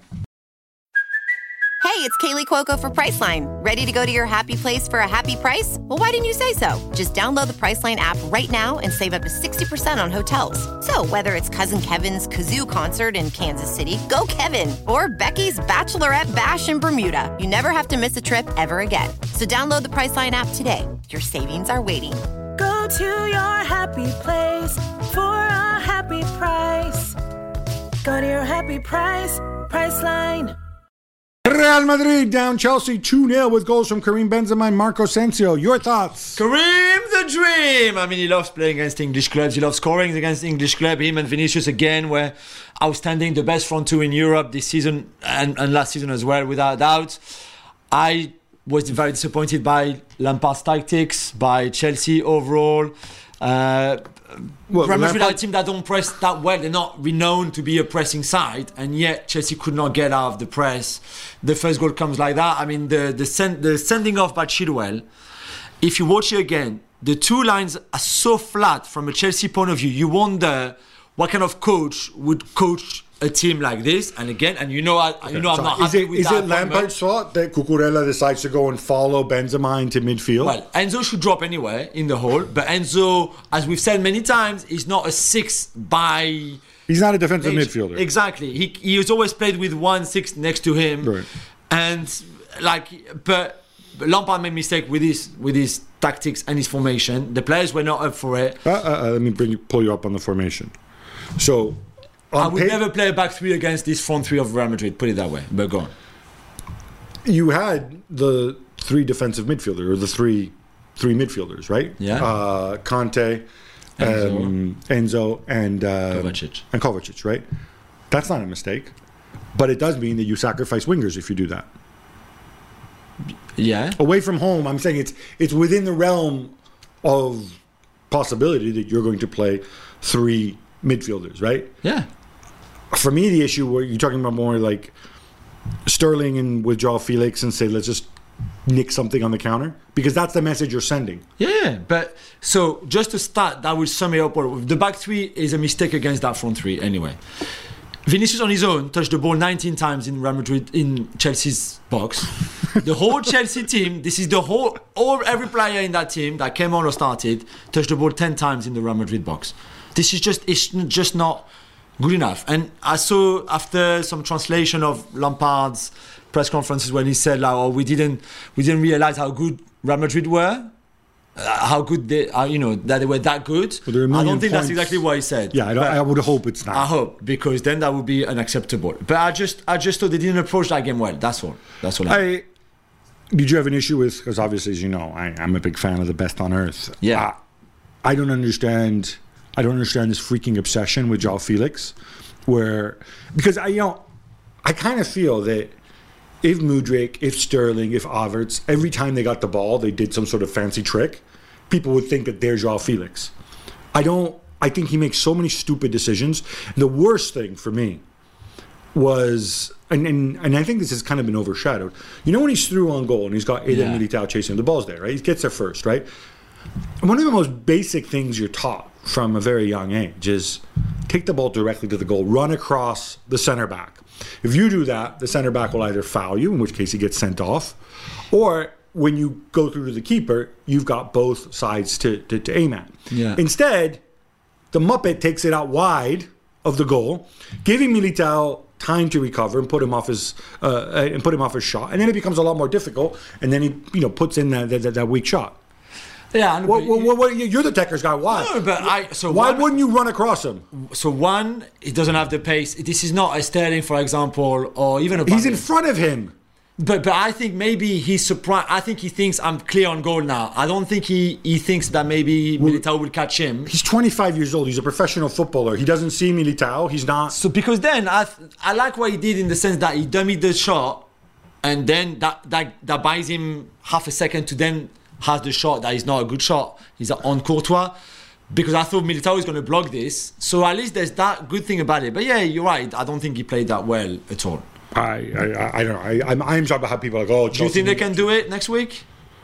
Hey, it's Kaylee Cuoco for Priceline. Ready to go to your happy place for a happy price? Well, why didn't you say so? Just download the Priceline app right now and save up to sixty percent on hotels. So whether it's Cousin Kevin's Kazoo Concert in Kansas City, go Kevin, or Becky's Bachelorette Bash in Bermuda, you never have to miss a trip ever again. So download the Priceline app today. Your savings are waiting. Go to your happy place for a happy price. Go to your happy price, Priceline. Real Madrid down Chelsea two nil with goals from Karim Benzema and Marco Asensio. Your thoughts? Kareem the Dream. I mean, he loves playing against English clubs. He loves scoring against English clubs. Him and Vinicius again were outstanding, the best front two in Europe this season and, and last season as well, without doubt. I was very disappointed by Lampard's tactics, by Chelsea overall. Uh, Well, Real Madrid are a Lampard- team that don't press that well. They're not renowned to be a pressing side, and yet Chelsea could not get out of the press. The first goal comes like that. I mean, the the, send, the sending off by Chilwell, if you watch it again, the two lines are so flat from a Chelsea point of view. You wonder what kind of coach would coach a team like this. And again, and you know, I, you know, I'm So not is happy it, with is that it appointment. Lampard's fault that Cucurella decides to go and follow Benzema into midfield? Well, Enzo should drop anyway in the hole, but Enzo, as we've said many times, is not a six by He's not a defensive age. midfielder. Exactly. He he has always played with one six next to him, Right. and like, but, but Lampard made mistake with his with his tactics and his formation. The players were not up for it. Uh, uh, uh, let me bring you, pull you up on the formation. So, on I would pa- never play a back three against this front three of Real Madrid. Put it that way. But go on. you had the three defensive midfielders, or the three three midfielders, right? Yeah. Uh, Conte, Enzo. um, Enzo, and uh, Kovacic. and Kovacic, right? That's not a mistake, but it does mean that you sacrifice wingers if you do that. Yeah. Away from home, I'm saying it's it's within the realm of possibility that you're going to play three midfielders, right? Yeah. For me, the issue where you're talking about more like Sterling and withdraw Felix and say, let's just nick something on the counter? Because that's the message you're sending. Yeah, but so just to start, that will sum it up. The back three is a mistake against that front three anyway. Vinicius on his own touched the ball nineteen times in Real Madrid, in Chelsea's box. The whole Chelsea team, this is the whole, all every player in that team that came on or started, touched the ball ten times in the Real Madrid box. This is just, it's just not good enough. And I saw after some translation of Lampard's press conferences when he said, like, "Oh, we didn't, we didn't realize how good Real Madrid were." Uh, how good they are, you know, that they were that good. Well, I don't think points. that's exactly what he said. Yeah, I, don't, I would hope it's not. I hope, because then that would be unacceptable. But I just I just thought they didn't approach that game well. That's all. That's all. I, I Did you have an issue with, because obviously, as you know, I, I'm a big fan of the best on earth. Yeah. Uh, I don't understand, I don't understand this freaking obsession with João Felix, where, because I, you know, I kind of feel that if Mudryk, if Sterling, if Havertz, every time they got the ball, they did some sort of fancy trick, people would think that they're João Felix. I don't, I think he makes so many stupid decisions. The worst thing for me was, and, and, and I think this has kind of been overshadowed. You know when he's through on goal and he's got Eden Yeah. Militao chasing him, the ball's there, right? He gets there first, right? One of the most basic things you're taught from a very young age is take the ball directly to the goal, run across the center back. If you do that, the center back will either foul you, in which case he gets sent off, or when you go through to the keeper, you've got both sides to, to, to aim at. Yeah. Instead, the Muppet takes it out wide of the goal, giving Militao time to recover and put him off his uh, and put him off his shot, and then it becomes a lot more difficult. And then he, you know, puts in that that, that weak shot. yeah. And What, what, what, what, you're the Techers guy. Why? No, but I. So Why one, wouldn't you run across him? So one, he doesn't have the pace. This is not a Sterling, for example, or even a. He's in Aubameyang. front of him. But but I think maybe he's surprised. I think he thinks I'm clear on goal now. I don't think he, he thinks that maybe Militao will catch him. He's twenty-five years old. He's a professional footballer. He doesn't see Militao. He's not. So because then I I like what he did in the sense that he dummied the shot, and then that that, that buys him half a second to then has the shot that is not a good shot. He's on Courtois. Because I thought Militao was going to block this. So at least there's that good thing about it. But yeah, you're right. I don't think he played that well at all. I, I I don't know. I, I'm I'm shocked about how people are like, oh, Do you think they can do it next week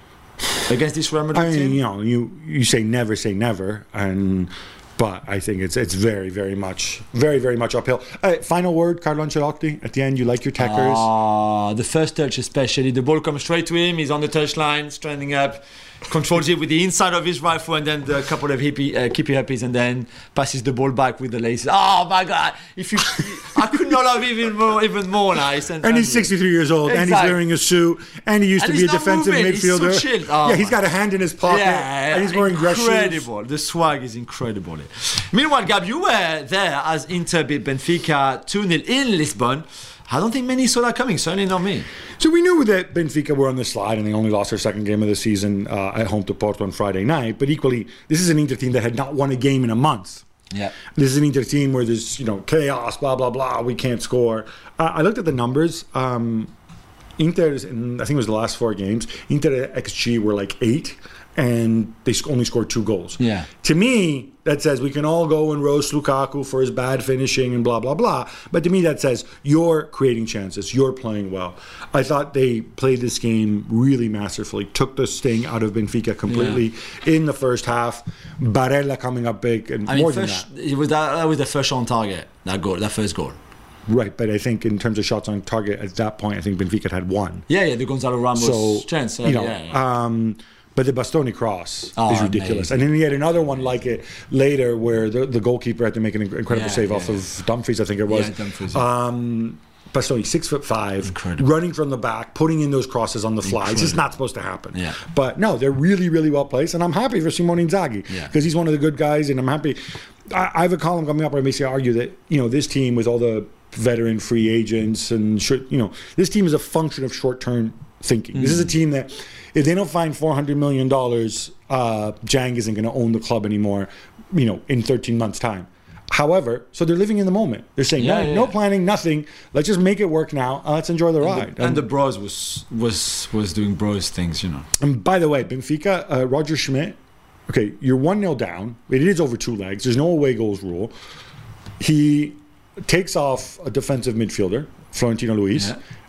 against this Real Madrid I mean, team? you know, you you say never say never, and but I think it's it's very very much very very much uphill. Uh, final word, Carlo Ancelotti. At the end, you like your Techers. Ah, the first touch especially. The ball comes straight to him. He's on the touchline, standing up, controls it with the inside of his right foot, and then the couple of hippie, uh, keepy hippies, and then passes the ball back with the laces. Oh my God! If you, I could not have even more, even more nice. And, And he's sixty-three years old, and he's Exactly. wearing a suit, and he used And to be a he's not defensive moving. He's so midfielder. chilled. Oh, yeah, he's my- got a hand in his pocket, Yeah, and he's wearing dress shoes. incredible. The swag is incredible. Meanwhile, Gab, you were there as Inter beat Benfica two nil in Lisbon. I don't think many saw that coming. Certainly not me. So we knew that Benfica were on the slide, and they only lost their second game of the season uh, at home to Porto on Friday night. But equally, this is an Inter team that had not won a game in a month. Yeah. This is an Inter team where there's, you know, chaos, blah, blah, blah, we can't score. Uh, I looked at the numbers. Um, Inter's, in, I think it was the last four games, Inter X G were like eight, and they sc- only scored two goals. Yeah. To me, that says we can all go and roast Lukaku for his bad finishing and blah, blah, blah. But to me, that says you're creating chances. You're playing well. I thought they played this game really masterfully, took the sting out of Benfica completely in the first half. Barella coming up big, and I mean, more first, than that. it was that, that was the first shot on target. That goal, that first goal. Right, but I think in terms of shots on target, at that point, I think Benfica had one. Yeah, yeah, the Gonzalo Ramos So, chance. you know, yeah, yeah. Um, but the Bastoni cross Oh, is ridiculous. amazing. And then he had another one like it later where the, the goalkeeper had to make an incredible Yeah, save yeah, off yeah. of Dumfries, I think it was. Yeah, Dumfries, yeah. Um, Bastoni, six foot five, Incredible. running from the back, putting in those crosses on the fly. It's just Incredible. not supposed to happen. Yeah. But no, they're really, really well placed. And I'm happy for Simone Inzaghi Yeah. because he's one of the good guys. And I'm happy. I, I have a column coming up where I basically argue that, you know, this team with all the veteran free agents and, short, you know, this team is a function of short-term thinking. This is a team that if they don't find four hundred million dollars, uh, Jang isn't going to own the club anymore, you know, in thirteen months' time. However, so they're living in the moment. They're saying, Yeah, no, yeah, no yeah. planning, nothing. Let's just make it work now. Uh, let's enjoy the ride. And, the, and the Bros was was was doing Bros things, you know. And by the way, Benfica, uh, Roger Schmidt, okay, you're one nil down. It is over two legs. There's no away goals rule. He takes off a defensive midfielder, Florentino Luis, Yeah.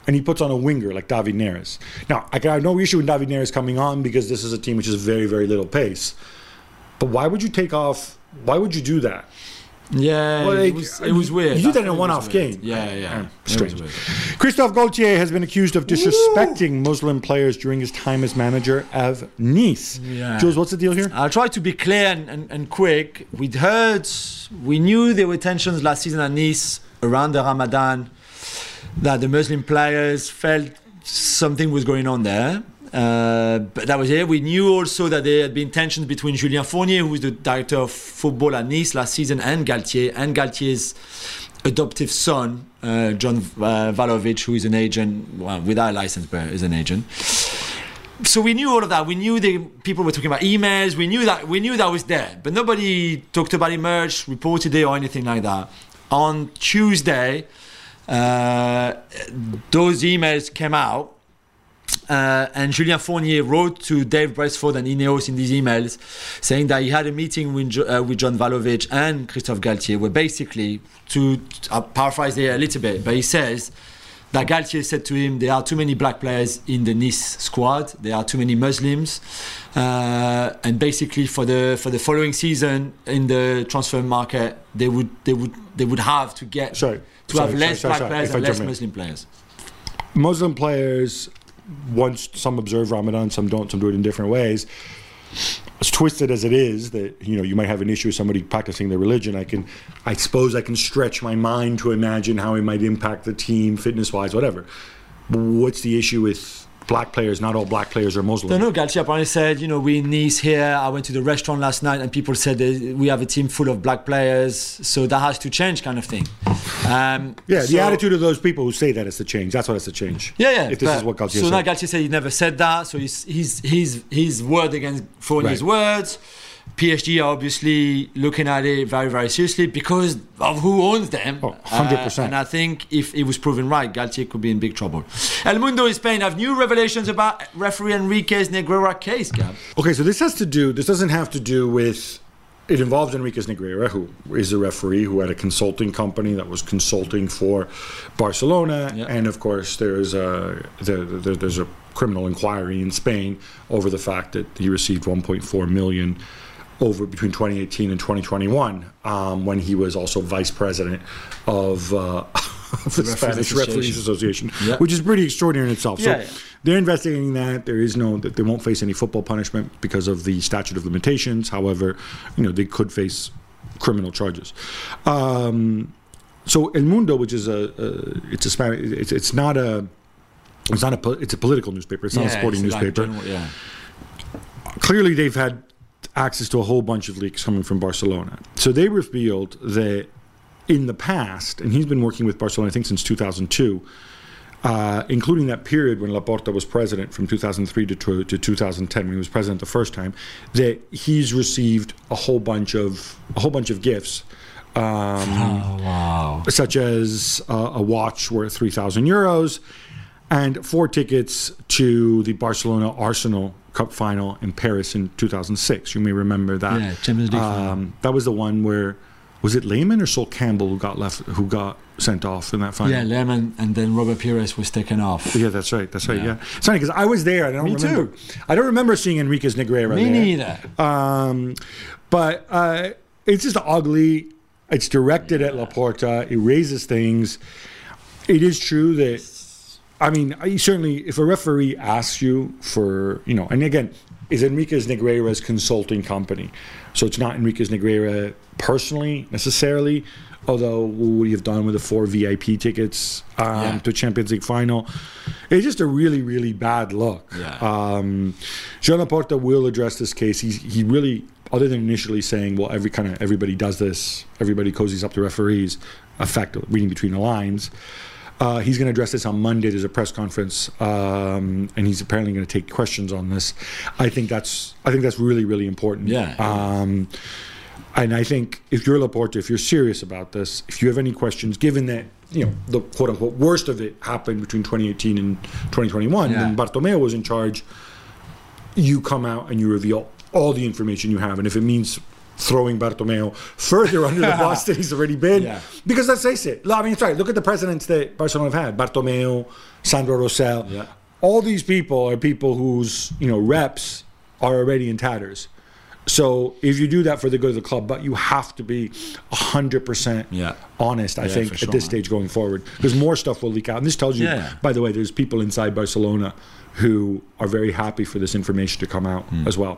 and he puts on a winger like David Neres. Now, I have no issue with David Neres coming on because this is a team which is very, very little pace. But why would you take off? Why would you do that? Yeah, well, it, it, was, it was weird. You did that in a one-off game. Yeah, yeah. Strange. Christophe Gaultier has been accused of disrespecting Ooh. Muslim players during his time as manager of Nice. Yeah. Jules, what's the deal here? I'll try to be clear and, and, and quick. We'd heard, we knew there were tensions last season at Nice around the Ramadan, that the Muslim players felt something was going on there. Uh, but that was it. We knew also that there had been tensions between Julien Fournier, who was the director of football at Nice last season, and Galtier, and Galtier's adoptive son, uh, John uh, Vlahovic, who is an agent, well, without a license, but is an agent. So we knew all of that. We knew the people were talking about emails. We knew that. We knew that was there, but nobody talked about it much, reported it, or anything like that. On Tuesday, uh, those emails came out. Uh, and Julien Fournier wrote to Dave Brailsford and Ineos in these emails saying that he had a meeting with, uh, with John Vlahovic and Christophe Galtier, where basically, to uh, paraphrase there a little bit, but he says that Galtier said to him, there are too many black players in the Nice squad, there are too many Muslims, uh, and basically for the for the following season in the transfer market, they would they would they would have to get sorry, to sorry, have less sorry, black sorry, players sorry, and less in. Muslim players. Muslim players. Once some observe Ramadan, some don't, some do it in different ways. As twisted as it is, that you know you might have an issue with somebody practicing their religion. I can, I suppose, I can stretch my mind to imagine how it might impact the team, fitness-wise, whatever. But what's the issue with black players? Not all black players are Muslim. No, no. Galtier apparently said, you know, we in Nice here. I went to the restaurant last night, and people said we have a team full of black players, so that has to change, kind of thing. Um, yeah, so, the attitude of those people who say that it's to change. That's what has to change. Yeah, yeah. If this is what Galtier so said. now Galtier said he never said that. So he's he's his his word against Fournier's right. words. P S G are obviously looking at it very, very seriously because of who owns them. Oh, one hundred percent. Uh, and I think if it was proven right, Galtier could be in big trouble. El Mundo in Spain have new revelations about referee Enriquez Negreira case, Gab. Okay, so this has to do, this doesn't have to do with, it involves Enriquez Negreira, who is a referee who had a consulting company that was consulting for Barcelona. Yep. And of course, there's a, there, there, there's a criminal inquiry in Spain over the fact that he received one point four million over between twenty eighteen and twenty twenty-one, um, when he was also vice president of, uh, of the, the Spanish Referees Association, yeah. which is pretty extraordinary in itself. Yeah, so yeah. they're investigating that. There is no, they won't face any football punishment because of the statute of limitations. However, you know, they could face criminal charges. Um, so El Mundo, which is a, a it's a Spanish, it's it's not a, it's not a, it's a political newspaper. It's not yeah, a sporting it's newspaper. Like general, yeah. Clearly, they've had access to a whole bunch of leaks coming from Barcelona. So they revealed that in the past, and he's been working with Barcelona, I think, since two thousand two, uh, including that period when Laporta was president from two thousand three to, to, to two thousand ten, when he was president the first time, that he's received a whole bunch of a whole bunch of gifts. Um, oh, wow. Such as uh, a watch worth three thousand euros and four tickets to the Barcelona Arsenal Cup final in Paris in two thousand six. You may remember that. Yeah, Champions League um, that was the one where, was it Lehmann or Sol Campbell who got left, who got sent off in that final? Yeah, Lehmann, and then Robert Pires was taken off. Yeah, that's right. That's right. Yeah, yeah. it's funny because I was there. I don't Me remember. too. I don't remember seeing Enriquez Negreira. Me there. neither. Um, but uh, it's just ugly. It's directed yeah. at Laporta. It raises things. It is true that. I mean, certainly, if a referee asks you for, you know, and again, is Enriquez Negreira's consulting company. So it's not Enriquez Negreira personally, necessarily, although what would he have done with the four V I P tickets um, yeah. to Champions League final? It's just a really, really bad look. Yeah. Um, Joan Laporta will address this case. He's, he really, other than initially saying, well, every kind of everybody does this, everybody cozies up to referees, effectively, reading between the lines. Uh, he's going to address this on Monday. There's a press conference, um, and he's apparently going to take questions on this. I think that's I think that's really, really important. Yeah. Um, and I think if you're Laporta, if you're serious about this, if you have any questions, given that you know the quote unquote worst of it happened between twenty eighteen and twenty twenty-one, yeah. when Bartomeu was in charge, you come out and you reveal all the information you have, and if it means throwing Bartomeu further under the bus than he's already been. Yeah. Because let's face it, I mean, sorry, look at the presidents that Barcelona have had. Bartomeu, Sandro Rosell. Yeah. All these people are people whose, you know, reps are already in tatters. So if you do that for the good of the club, but you have to be one hundred percent Yeah. honest, I Yeah, think, for at sure, this man. stage going forward. Because more stuff will leak out. And this tells you, Yeah. by the way, there's people inside Barcelona who are very happy for this information to come out Mm. as well.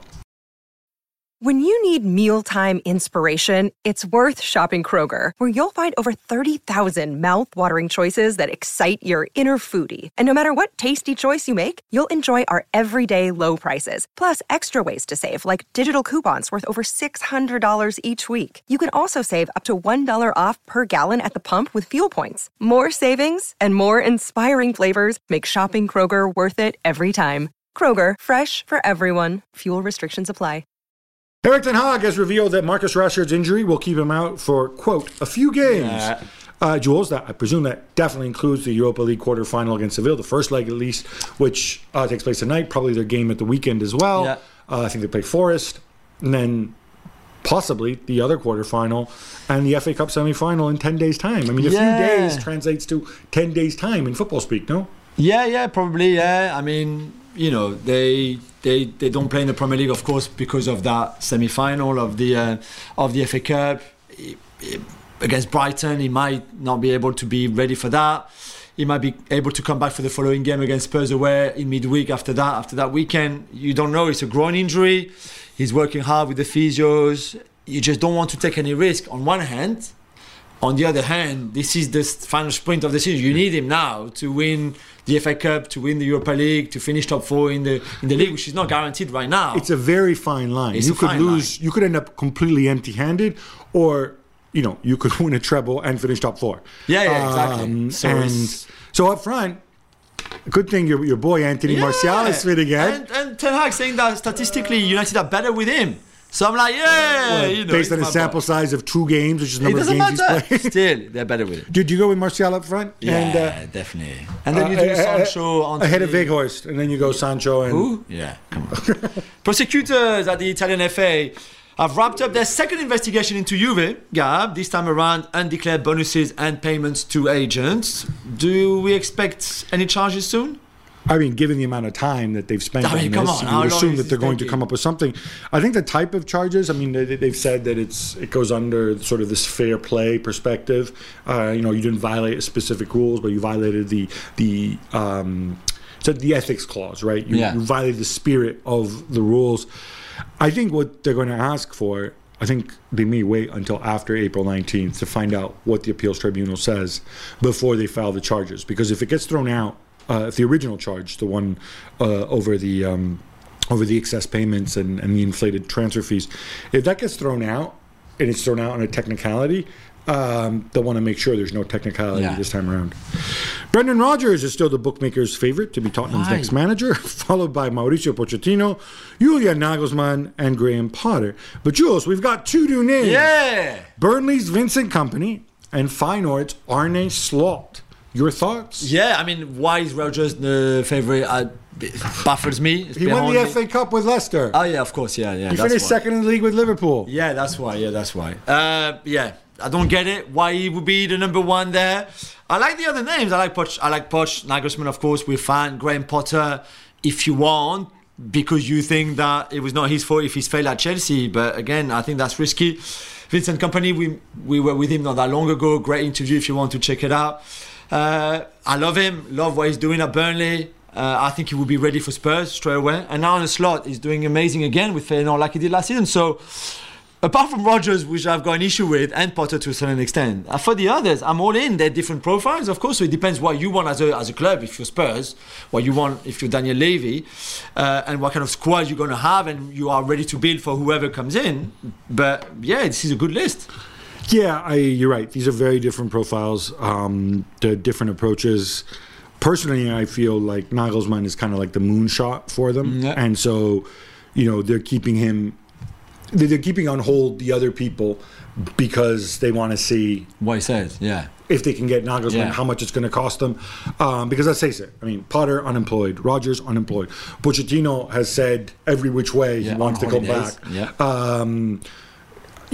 When you need mealtime inspiration, it's worth shopping Kroger, where you'll find over thirty thousand mouth-watering choices that excite your inner foodie. And no matter what tasty choice you make, you'll enjoy our everyday low prices, plus extra ways to save, like digital coupons worth over six hundred dollars each week. You can also save up to one dollar off per gallon at the pump with fuel points. More savings and more inspiring flavors make shopping Kroger worth it every time. Kroger, fresh for everyone. Fuel restrictions apply. Erik ten Hag has revealed that Marcus Rashford's injury will keep him out for, quote, a few games. Yeah. Uh, Jules, that I presume that definitely includes the Europa League quarterfinal against Seville, the first leg at least, which uh, takes place tonight, probably their game at the weekend as well. Yeah. Uh, I think they play Forest, and then possibly the other quarterfinal and the F A Cup semi-final in ten days' time. I mean, a Yeah. few days translates to ten days' time in football speak, no? Yeah, yeah, probably, yeah. I mean, you know, they they they don't play in the Premier League, of course, because of that semi-final of the uh, of the F A Cup. He- he- against Brighton, he might not be able to be ready for that. He might be able to come back for the following game against Spurs away in midweek after that. After that weekend, you don't know. It's a groin injury. He's working hard with the physios. You just don't want to take any risk. On one hand. On the other hand, this is the final sprint of the season. You need him now to win the F A Cup, to win the Europa League, to finish top four in the in the league, which is not guaranteed right now. It's a very fine line. It's you a could fine lose. You could end up completely empty-handed, or you know, you could win a treble and finish top four. Yeah, yeah, exactly. So and it's- so up front, good thing your your boy Anthony Martial is fit again. And, and Ten Hag saying that statistically United are better with him. So I'm like, yeah, Well, you know, based he's on a my sample boy. size of two games, which is the It number of doesn't games matter. he's played. Still, they're better with him. Did you go with Martial up front? Yeah, and, uh, definitely. And then you uh, do uh, Sancho uh, on ahead of Weghorst, and then you go Sancho and Who? Yeah, come on. Prosecutors at the Italian F A have wrapped up their second investigation into Juve, Gab, this time around undeclared bonuses and payments to agents. Do we expect any charges soon? I mean, given the amount of time that they've spent I mean, on come this, on, you how would long assume is that this they're going to taking? come up with something. I think the type of charges, I mean, they, they've said that it's it goes under sort of this fair play perspective. Uh, you know, you didn't violate specific rules, but you violated the the um, so the ethics clause, right? You, Yeah. you violated the spirit of the rules. I think what they're going to ask for, I think they may wait until after April nineteenth to find out what the appeals tribunal says before they file the charges. Because if it gets thrown out, uh, if the original charge, the one uh, over the um, over the excess payments and, and the inflated transfer fees, if that gets thrown out and it's thrown out on a technicality, um, they'll want to make sure there's no technicality Yeah. this time around. Brendan Rodgers is still the bookmakers' favorite to be Tottenham's Why? next manager, followed by Mauricio Pochettino, Julian Nagelsmann, and Graham Potter. But Jules, we've got two new names. Yeah. Burnley's Vincent Kompany and Feyenoord's Arne Slot. Your thoughts? Yeah, I mean, why is Rodgers the favourite? Uh, it baffles me. It's He won behind the me. F A Cup with Leicester. Oh, yeah, of course, yeah, yeah. he that's finished why. second in the league with Liverpool. Yeah, that's why. Yeah, that's why. Uh, yeah, I don't get it. Why he would be the number one there? I like the other names. I like Poch. I like Poch. Nagelsmann, of course. We're fan. Graham Potter, if you want, because you think that it was not his fault if he's failed at Chelsea. But again, I think that's risky. Vincent Kompany, we we were with him not that long ago. Great interview if you want to check it out. Uh, I love him. Love what he's doing at Burnley. Uh, I think he will be ready for Spurs straight away. And now on the slot, he's doing amazing again with Feyenoord like he did last season. So, apart from Rodgers, which I've got an issue with, and Potter to a certain extent, uh, for the others, I'm all in. They're different profiles, of course. So it depends what you want as a as a club. If you're Spurs, what you want if you're Daniel Levy, uh, and what kind of squad you're going to have, and you are ready to build for whoever comes in. But yeah, this is a good list. Yeah, I, you're right. These are very different profiles. Um, the different approaches. Personally, I feel like Nagelsmann is kind of like the moonshot for them, Yeah. and so, you know, they're keeping him. They're they're keeping on hold the other people because they want to see What he says, yeah. if they can get Nagelsmann, Yeah. how much it's going to cost them. Um, because let's face it, I mean, Potter unemployed, Rodgers unemployed. Pochettino has said every which way Yeah, he wants on to come holidays. back. Yeah. Um,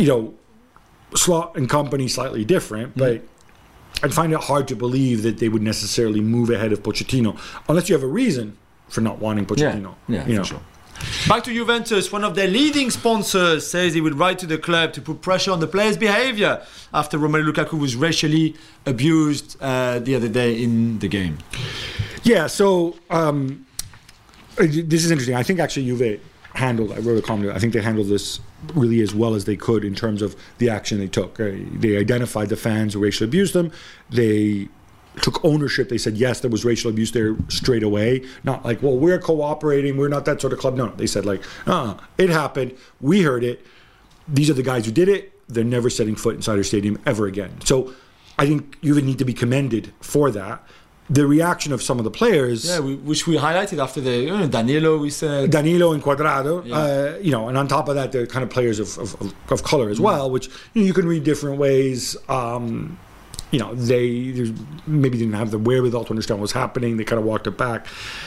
you know, Slot and company slightly different, but mm-hmm. I'd find it hard to believe that they would necessarily move ahead of Pochettino unless you have a reason for not wanting Pochettino. Yeah, yeah you for know. sure. Back to Juventus, one of their leading sponsors says he would write to the club to put pressure on the players' behaviour after Romelu Lukaku was racially abused uh, the other day in the game. Yeah, so um, this is interesting. I think actually Juve handled, I wrote a comment, I think they handled this really as well as they could in terms of the action they took. Uh, they identified the fans who racially abused them. They took ownership. They said, yes, there was racial abuse there straight away. Not like, well, we're cooperating. We're not that sort of club. No, they said like, uh, it happened. We heard it. These are the guys who did it. They're never setting foot inside our stadium ever again. So I think you even need to be commended for that. The reaction of some of the players, yeah, we, which we highlighted after the you know, Danilo, we said Danilo and Cuadrado, yeah. uh, you know, and on top of that, they're kind of players of of, of color as mm. well, which you know, you can read different ways. Um, you know, they maybe didn't have the wherewithal to understand what's happening. They kind of walked it back.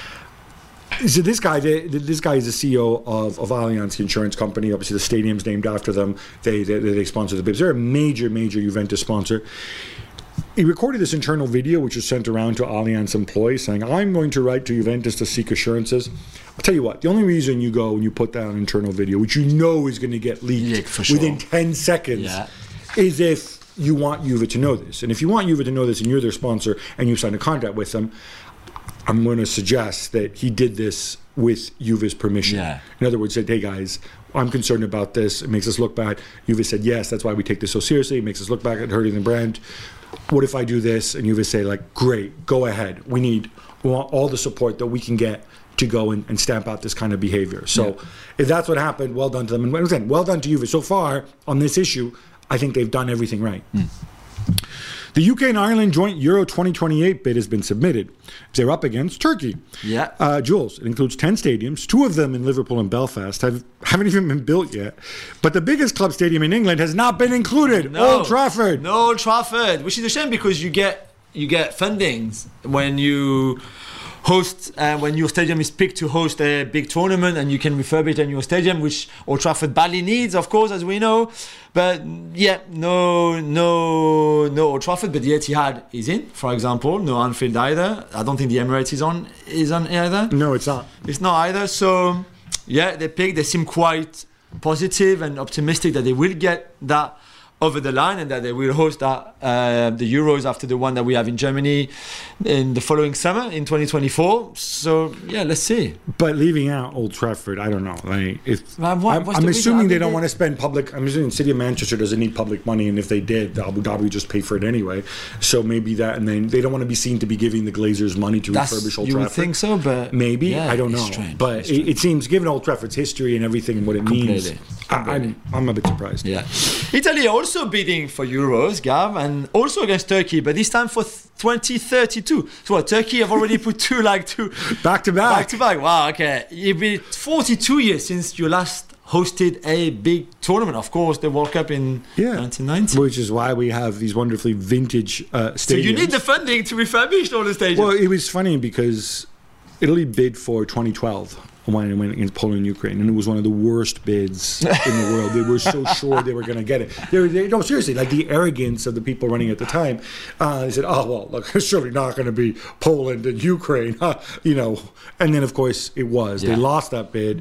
So this guy, they, this guy is the C E O of, of Allianz Insurance Company. Obviously, the stadium's named after them. They they, they sponsor the Bibs. They're a major, major Juventus sponsor. He recorded this internal video, which was sent around to Allianz employees, saying, I'm going to write to Juventus to seek assurances. I'll tell you what, the only reason you go and you put that on internal video, which you know is going to get leaked yeah, for sure. within ten seconds, yeah. is if you want Juve to know this. And if you want Juve to know this and you're their sponsor and you signed a contract with them, I'm going to suggest that he did this with Juve's permission. Yeah. In other words, said, hey guys, I'm concerned about this. It makes us look bad. Juve said, yes, that's why we take this so seriously. It makes us look back at hurting the brand. What if I do this? And Juve say, like, great, go ahead. We need we want all the support that we can get to go and, and stamp out this kind of behavior. So yeah. if that's what happened, well done to them. And again, well done to Juve. So far, on this issue, I think they've done everything right. Mm. The U K and Ireland joint Euro twenty twenty-eight bid has been submitted. They're up against Turkey. Yeah. Uh, Jules, it includes ten stadiums. Two of them in Liverpool and Belfast have, haven't even been built yet. But the biggest club stadium in England has not been included. No. Old Trafford. No, Old Trafford, which is a shame because you get you get fundings when you host uh, when your stadium is picked to host a big tournament, and you can refurbish a new stadium, which Old Trafford badly needs, of course, as we know. But yeah, no, no, no Old Trafford. But the Etihad is in, for example. No Anfield either. I don't think the Emirates is on is on either. No, it's not. It's not either. So yeah, they picked. They seem quite positive and optimistic that they will get that over the line and that they will host that, uh, the Euros after the one that we have in Germany in the following summer in twenty twenty-four. So yeah, let's see. But leaving out Old Trafford, I don't know. Like, if well, what, I'm, I'm assuming they don't want to spend public. I'm assuming the city of Manchester doesn't need public money, and if they did, Abu Dhabi would just pay for it anyway. So maybe that, and then they don't want to be seen to be giving the Glazers money to That's, refurbish Old you Trafford. You would think so, but maybe yeah, I don't know. Strange, but it, it seems, given Old Trafford's history and everything and what it Completely. means, I, I'm I'm a bit surprised. Yeah, Italy also bidding for Euros, Gav, and also against Turkey, but this time for twenty thirty-two. So what, Turkey have already put two like two back to back. Back to back. Wow, okay. It's been forty-two years since you last hosted a big tournament. Of course, the World Cup in yeah. nineteen ninety. Which is why we have these wonderfully vintage uh, stadiums. So you need the funding to refurbish all the stadiums. Well, it was funny because Italy bid for twenty twelve. When it went against Poland and Ukraine, and it was one of the worst bids in the world. They were so sure they were going to get it. They were, they, no, seriously, like the arrogance of the people running at the time. Uh, they said, "Oh well, look, it's surely not going to be Poland and Ukraine," uh, you know. And then, of course, it was. Yeah. They lost that bid,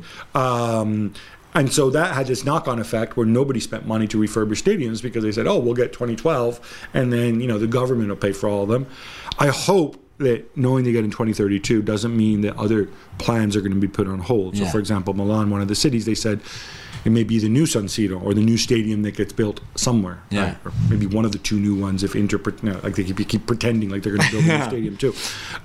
um, and so that had this knock-on effect where nobody spent money to refurbish stadiums because they said, "Oh, we'll get twenty twelve, and then you know the government will pay for all of them." I hope that knowing they get in twenty thirty-two doesn't mean that other plans are going to be put on hold. So, yeah. for example, Milan, one of the cities, they said it may be the new San Siro or the new stadium that gets built somewhere. Yeah. Right? Or maybe one of the two new ones if Inter, no, like they keep, keep pretending like they're going to build a new stadium too.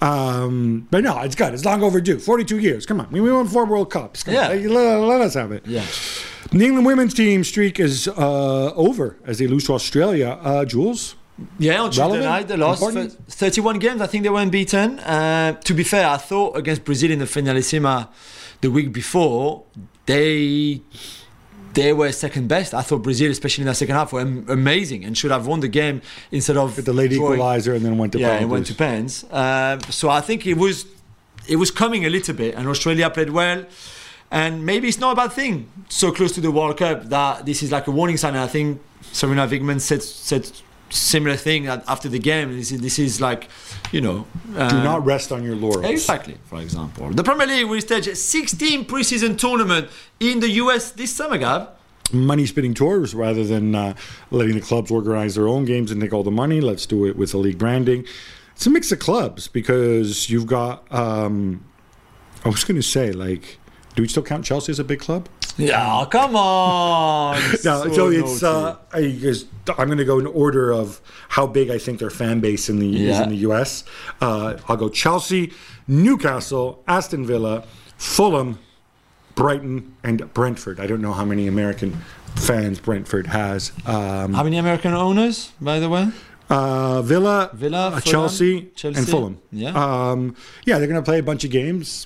Um, but no, it's good. It's long overdue. forty-two years. Come on. We won four World Cups. Come yeah. on. Let, let us have it. Yeah. The England women's team streak is uh, over as they lose to Australia. Uh, Jules? Yeah, on Tuesday Relevant? night they lost Important? thirty-one games. I think they were unbeaten. Uh, to be fair, I thought against Brazil in the Finalissima the week before, they they were second best. I thought Brazil, especially in the second half, were am- amazing and should have won the game instead of the late drawing. equalizer and then went to yeah, penalties. it went to pens. Uh, so I think it was it was coming a little bit, and Australia played well. And maybe it's not a bad thing, so close to the World Cup, that this is like a warning sign. And I think Sarina Wiegman said said similar thing after the game. This is, this is like, you know, uh, do not rest on your laurels. Exactly. For example, the Premier League will stage a sixteen preseason tournament in the U S this summer, Gav. Money spinning tours rather than uh, letting the clubs organize their own games and take all the money. Let's do it with the league branding. It's a mix of clubs because you've got. Um, I was going to say, like. Do we still count Chelsea as a big club? Yeah, come on. no, so, so it's uh, I guess I'm going to go in order of how big I think their fan base in the yeah. is in the U S. Uh, I'll go Chelsea, Newcastle, Aston Villa, Fulham, Brighton, and Brentford. I don't know how many American fans Brentford has. Um, how many American owners, by the way? Uh, Villa, Villa, uh, Chelsea, Chelsea, and Fulham. Yeah, um, yeah, they're going to play a bunch of games.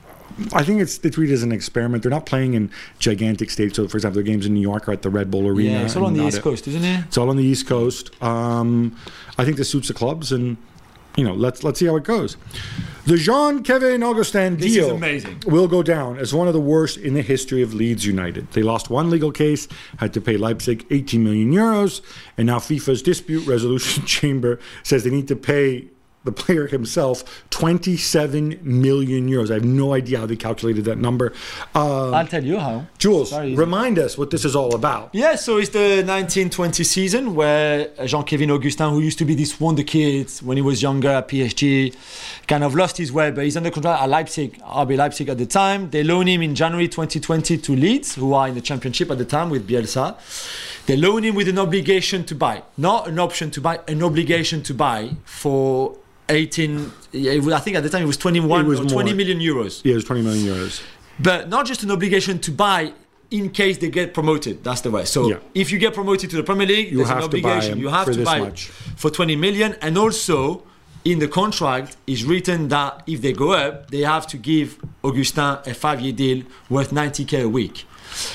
I think it's they treat it as an experiment. They're not playing in gigantic stadiums. So, for example, their games in New York are at the Red Bull Arena. Yeah, it's all on the East Coast, isn't it? It's all on the East Coast. Um, I think this suits the clubs, and you know, let's let's see how it goes. The Jean-Kevin Augustin this deal is amazing. will go down as one of the worst in the history of Leeds United. They lost one legal case, had to pay Leipzig eighteen million euros, and now FIFA's dispute resolution chamber says they need to pay the player himself twenty-seven million euros. I have no idea how they calculated that number. Uh, I'll tell you how. Jules, remind us what this is all about. Yeah, so it's the nineteen twenty season where Jean-Kevin Augustin, who used to be this wonder kid when he was younger at P S G, kind of lost his way, but he's under contract at Leipzig, R B Leipzig at the time. They loan him in January twenty twenty to Leeds, who are in the championship at the time with Bielsa. They loan him with an obligation to buy, not an option to buy, an obligation to buy for eighteen, I think at the time it was twenty-one it was or twenty million euros. Yeah, it was twenty million euros. But not just an obligation to buy in case they get promoted. That's the way. So yeah. if you get promoted to the Premier League, you there's have an obligation. To you have for to buy much. for twenty million. And also in the contract is written that if they go up, they have to give Augustin a five-year deal worth ninety k a week.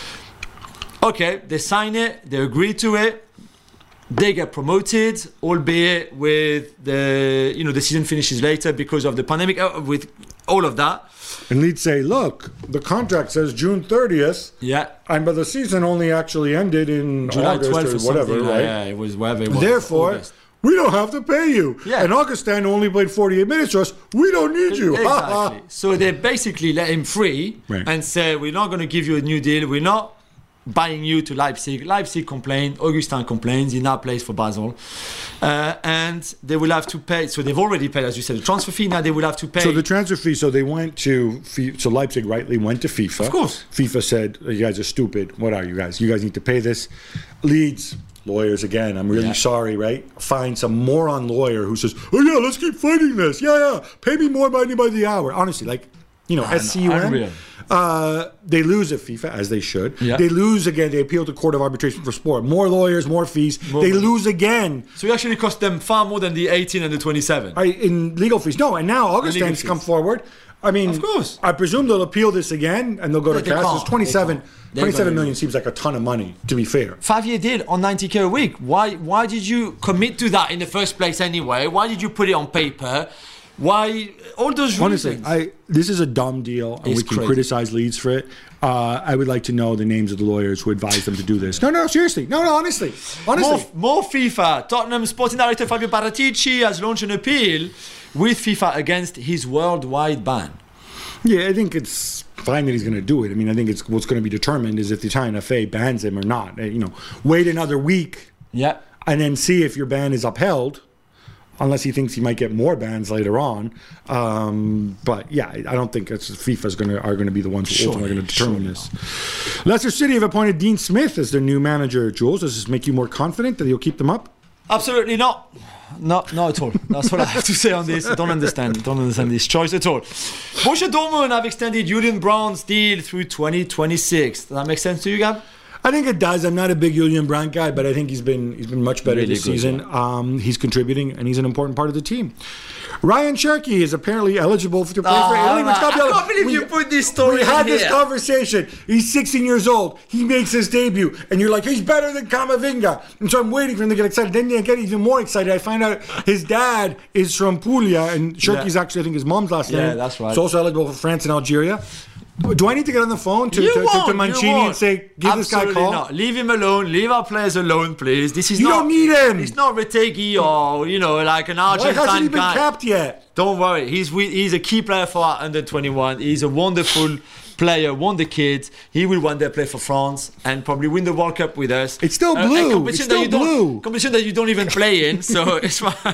Okay, they sign it, they agree to it. They get promoted, albeit with the, you know, the season finishes later because of the pandemic, uh, with all of that. And Leeds say, look, the contract says June thirtieth. Yeah. And but the season only actually ended in July August twelfth or, or whatever, something. right? Yeah, it was whatever it was. Therefore, August. we don't have to pay you. Yeah. And Augustin only played forty-eight minutes to us. We don't need you. Exactly. So they basically let him free right. and say, we're not going to give you a new deal. We're not buying you to Leipzig. Leipzig complained. Augustin complains. He now plays for Basel. Uh, and they will have to pay. So they've already paid, as you said, the transfer fee. Now they will have to pay. So the transfer fee, so they went to, so Leipzig rightly went to FIFA. Of course. FIFA said, you guys are stupid. What are you guys? You guys need to pay this. Leeds, lawyers again, I'm really yeah. sorry, right? Find some moron lawyer who says, oh yeah, let's keep fighting this. Yeah, yeah. Pay me more money by the hour. Honestly, like, you know, S C U N. Uh, they lose at FIFA, as they should. Yeah. They lose again. They appeal to Court of Arbitration for Sport. More lawyers, more fees. More they money. lose again. So it actually cost them far more than the eighteen and the twenty-seven. I, in legal fees. No, and now Augustin's come forward. I mean, of course. I presume they'll appeal this again, and they'll go Yeah, to cash. It's twenty-seven, twenty-seven million seems like a ton of money, to be fair. Five-year deal on ninety k a week. Why? Why did you commit to that in the first place anyway? Why did you put it on paper? Why all those Honestly, reasons? I this is a dumb deal, and It's we can crazy. criticize Leeds for it. Uh, I would like to know the names of the lawyers who advised them to do this. No, no, seriously. No, no, honestly. Honestly. More, more FIFA. Tottenham sporting director Fabio Paratici has launched an appeal with FIFA against his worldwide ban. Yeah, I think it's fine that he's going to do it. I mean, I think it's what's going to be determined is if the Italian F A bans him or not. Uh, You know, wait another week Yeah. and then see if your ban is upheld, unless he thinks he might get more bans later on. Um, but yeah, I don't think it's FIFA's going to are going to be the ones who Sure, ultimately are going to determine sure this. Leicester City have appointed Dean Smith as their new manager. Jules, does this make you more confident that he'll keep them up? Absolutely not. No, not at all. That's what I have to say on this. I don't understand. Don't understand this choice at all. Borussia Dortmund have extended Julian Brandt's deal through twenty twenty-six. Does that make sense to you, Gab? I think it does. I'm not a big Julian Brandt guy, but I think he's been he's been much better Really this good, season. yeah. Um, he's contributing, and he's an important part of the team. Ryan Cherky is apparently eligible to play Oh, for Italy. man. Stop I yelling. can't believe you put this story We had in this here. conversation. He's sixteen years old. He makes his debut, and you're like, he's better than Camavinga. And so I'm waiting for him to get excited. Then they get even more excited. I find out his dad is from Puglia, and Cherky's Yeah. actually, I think, his mom's last Yeah, name. that's right. He's also eligible for France and Algeria. Do I need to get on the phone to, You to, to, won't, to you Mancini won't. and say, give this guy a Absolutely call? not. Leave him alone. Leave our players alone, please. This is You not. don't need him. It's not Retegui or you know like an Why Argentine hasn't he been guy. capped yet? Don't worry. He's wi- he's a key player for our under twenty-one. He's a wonderful player. Wonder kid. He will one day play for France and probably win the World Cup with us. It's still A- a blue. competition It's that still you don't- blue. Competition that you don't even play in. So it's fine.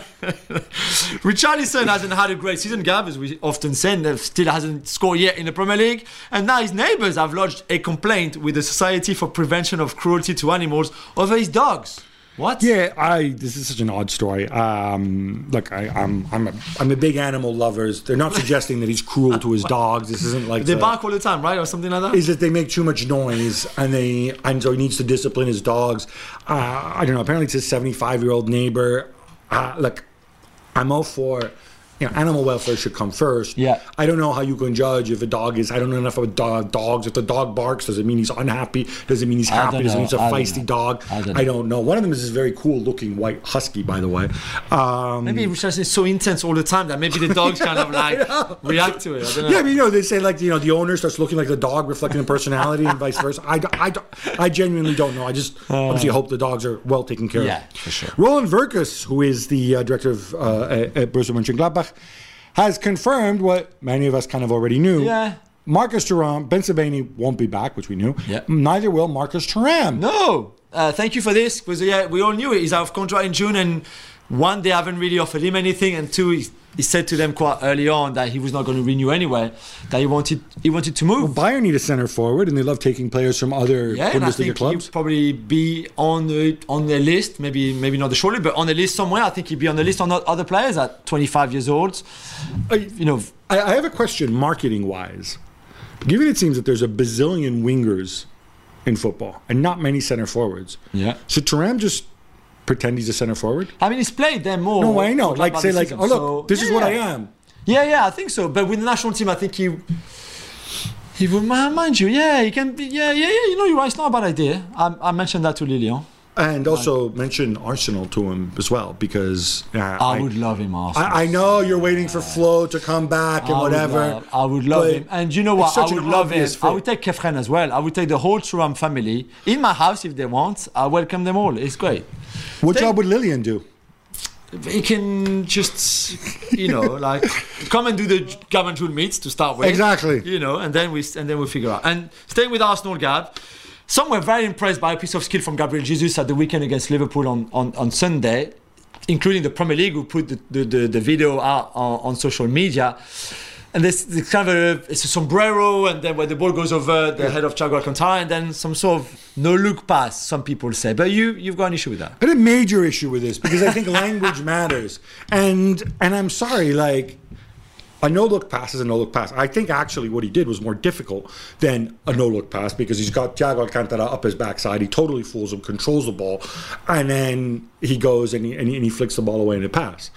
Richarlison hasn't had a great season, Gab, as we often say, and still hasn't scored yet in the Premier League. And now his neighbours have lodged a complaint with the Society for Prevention of Cruelty to Animals over his dogs. What? Yeah, I. This is such an odd story. Um, look, I, I'm, I'm, a, I'm a big animal lovers. They're not suggesting that he's cruel to his dogs. This isn't like They the- bark all the time, right, or something like that. Is that they make too much noise and they and so he needs to discipline his dogs. Uh, I don't know. Apparently, it's his seventy-five-year-old neighbor. Uh, look, I'm all for. You know, animal welfare should come first. Yeah. I don't know how you can judge if a dog is. I don't know enough about dog, dogs. If the dog barks, does it mean he's unhappy? Does it mean he's I happy? don't Does it mean know. he's a I don't feisty know. dog? I don't I know. don't know. One of them is this very cool-looking white husky, by the way. Um, Maybe Richarlison is so intense all the time that maybe the dogs kind of like react to it. I don't know. Yeah, but you know, they say like, you know, the owner starts looking like the dog reflecting the personality and vice versa. I, d- I, d- I genuinely don't know. I just obviously hope the dogs are well taken care Yeah, of. for sure. Roland Verkus, who is the uh, director of uh, at at Borussia Mönchengladbach, has confirmed what many of us kind of already knew. Yeah. Marcus Thuram, Ben Sebaini won't be back, which we knew. Yeah. Neither will Marcus Thuram. No, uh, thank you for this because yeah, we all knew it. He's out of contract in June, and one, they haven't really offered him anything, and two, he, he said to them quite early on that he was not going to renew anyway. That he wanted he wanted to move. Bayern need a center forward, and they love taking players from other Yeah, and I Bundesliga think clubs. he'd probably be on the on the list. Maybe maybe not the short list, but on the list somewhere. I think he'd be on the list on other players at twenty-five years old. You know, I, I have a question, marketing-wise. Given it seems that there's a bazillion wingers in football and not many center forwards, yeah. should Thuram just pretend he's a center forward? I mean, he's played them more. No, I know. for Like Gladbach say, this like, season, oh look, so- this is yeah, what I yeah. am. Yeah, yeah, I think so. But with the national team, I think he he would mind you. Yeah, he can. Be, yeah, yeah, yeah. You know, you're right. It's not a bad idea. I, I mentioned that to Lilian. And also mention Arsenal to him as well, because uh, I, would love him, Arsenal. I, I know you're waiting for Flo to come back and I would whatever. love- I would love but him. And you know what? it's I such would an love him. obvious I fit. would take Kefren as well. I would take the whole Thuram family in my house if they want. I welcome them all. It's great. What They- job would Lillian do? He can just, you know, like come and do the Gavin Jewel meets to start with. Exactly. You know, and then we and then we figure out. And staying with Arsenal, Gab, some were very impressed by a piece of skill from Gabriel Jesus at the weekend against Liverpool on, on, on Sunday, including the Premier League, who put the, the, the, the video out on, on social media. And this, this kind of a, it's a sombrero, and then where the ball goes over the head of Thiago Alcantara, and then some sort of no-look pass, some people say. But you, you've got an issue with that. I had a major issue with this because I think language matters. And and I'm sorry, like, a no-look pass is a no-look pass. I think actually what he did was more difficult than a no-look pass because he's got Thiago Alcantara up his backside. He totally fools him, controls the ball, and then he goes and he, and he, and he flicks the ball away in a pass.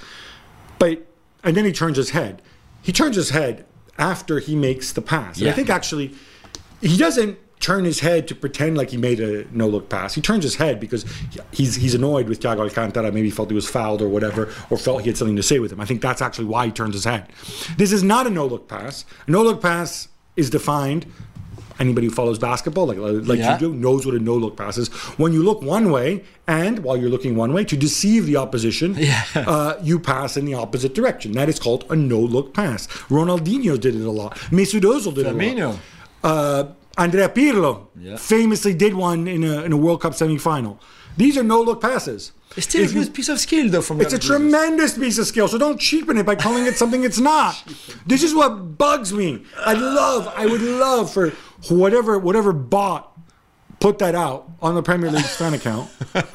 But and then he turns his head. He turns his head after he makes the pass. And Yeah. I think actually he doesn't turn his head to pretend like he made a no-look pass. He turns his head because he's he's annoyed with Thiago Alcantara. Maybe he felt he was fouled or whatever, or felt he had something to say with him. I think that's actually why he turns his head. This is not a no-look pass. A no-look pass is defined. Anybody who follows basketball, like like Yeah. you do, knows what a no-look pass is. When you look one way, and while you're looking one way, to deceive the opposition, Yeah. uh, you pass in the opposite direction. That is called a no-look pass. Ronaldinho did it a lot. Mesut Ozil did it a Firmino. lot. Uh, Andrea Pirlo Yeah. famously did one in a, in a World Cup semi-final. These are no-look passes. It's still If a you- good piece of skill, though, from It's a Gabriel Jesus. tremendous piece of skill, so don't cheapen it by calling it something it's not. This is what bugs me. I love, I would love for whatever whatever bot put that out on the Premier League's fan account.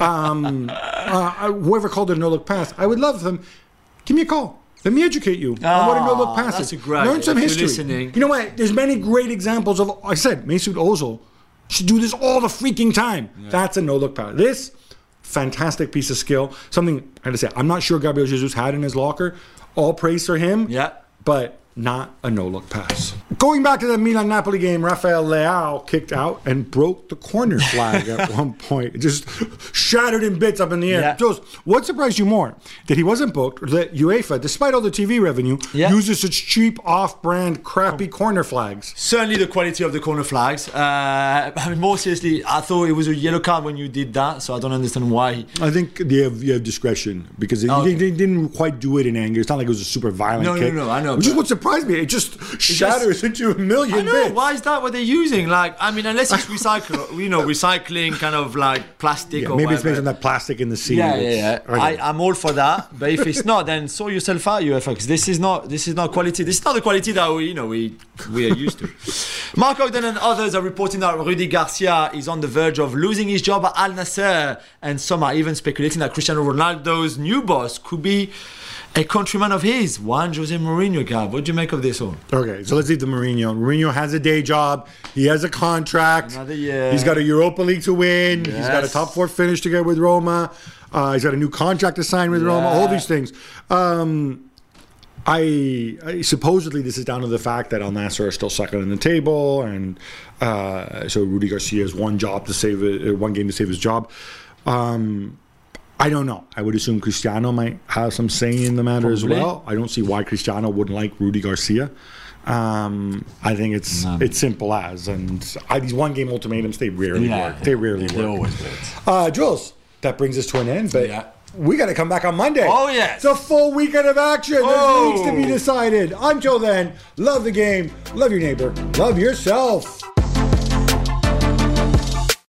Um, uh, whoever called it a no-look pass, I would love them. Give me a call. Let me educate you on what a no-look Ah, pass that's is. a great- Learn some if you're history. listening. You know what? There's many great examples of. I said Mesut Ozil should do this all the freaking time. That's a no-look pass. This fantastic piece of skill. Something I had to say. I'm not sure Gabriel Jesus had in his locker. All praise for him. Yeah. But not a no-look pass. Going back to the Milan-Napoli game, Rafael Leao kicked out and broke the corner flag at one point. It just shattered in bits up in the air. Yeah. Jules, what surprised you more? That he wasn't booked, or that UEFA, despite all the T V revenue, yeah. uses such cheap, off-brand, crappy corner flags? Certainly the quality of the corner flags. Uh, I mean, more seriously, I thought it was a yellow card when you did that, so I don't understand why. I think you have, you have discretion, because Okay. they, they didn't quite do it in anger. It's not like it was a super violent No, no, kick. no, I know, Which is but- what surprised me. It just shatters into a million I know, bits. why is that what they're using? Like, I mean, unless it's recycle, you know, recycling kind of like plastic Yeah, or maybe it's whatever. based on that plastic in the sea. Yeah, It's- yeah, yeah. I know. I, I'm all for that, but if it's not, then sort yourself out, UEFA, because this is not this is not quality. This is not the quality that we, you know, we we are used to. Mark Ogden and others are reporting that Rudy Garcia is on the verge of losing his job at Al Nassr, and some are even speculating that Cristiano Ronaldo's new boss could be a countryman of his, Juan Jose Mourinho. Gab, what do you make of this all? Okay, so let's leave the Mourinho. Mourinho has a day job. He has a contract. Another year. He's got a Europa League to win. He's got a Yes. top four finish to get with Roma. Uh, he's got a new contract to sign with Roma. All these things. Um, I, I supposedly this is down to the fact that Al Nassr are still second in the table, and uh, so Rudy Garcia has one job to save it, uh, one game to save his job. Um, I don't know. I would assume Cristiano might have some say in the matter as Probably. well. I don't see why Cristiano wouldn't like Rudy Garcia. Um, I think it's No. it's simple as, and I, these one game ultimatums they rarely Yeah. work. They rarely They work. always work. Uh, Jules, that brings us to an end, but Yeah. we got to come back on Monday. Oh, yes. It's a full weekend of action. There's Oh. leagues to be decided. Until then, love the game, love your neighbor, love yourself.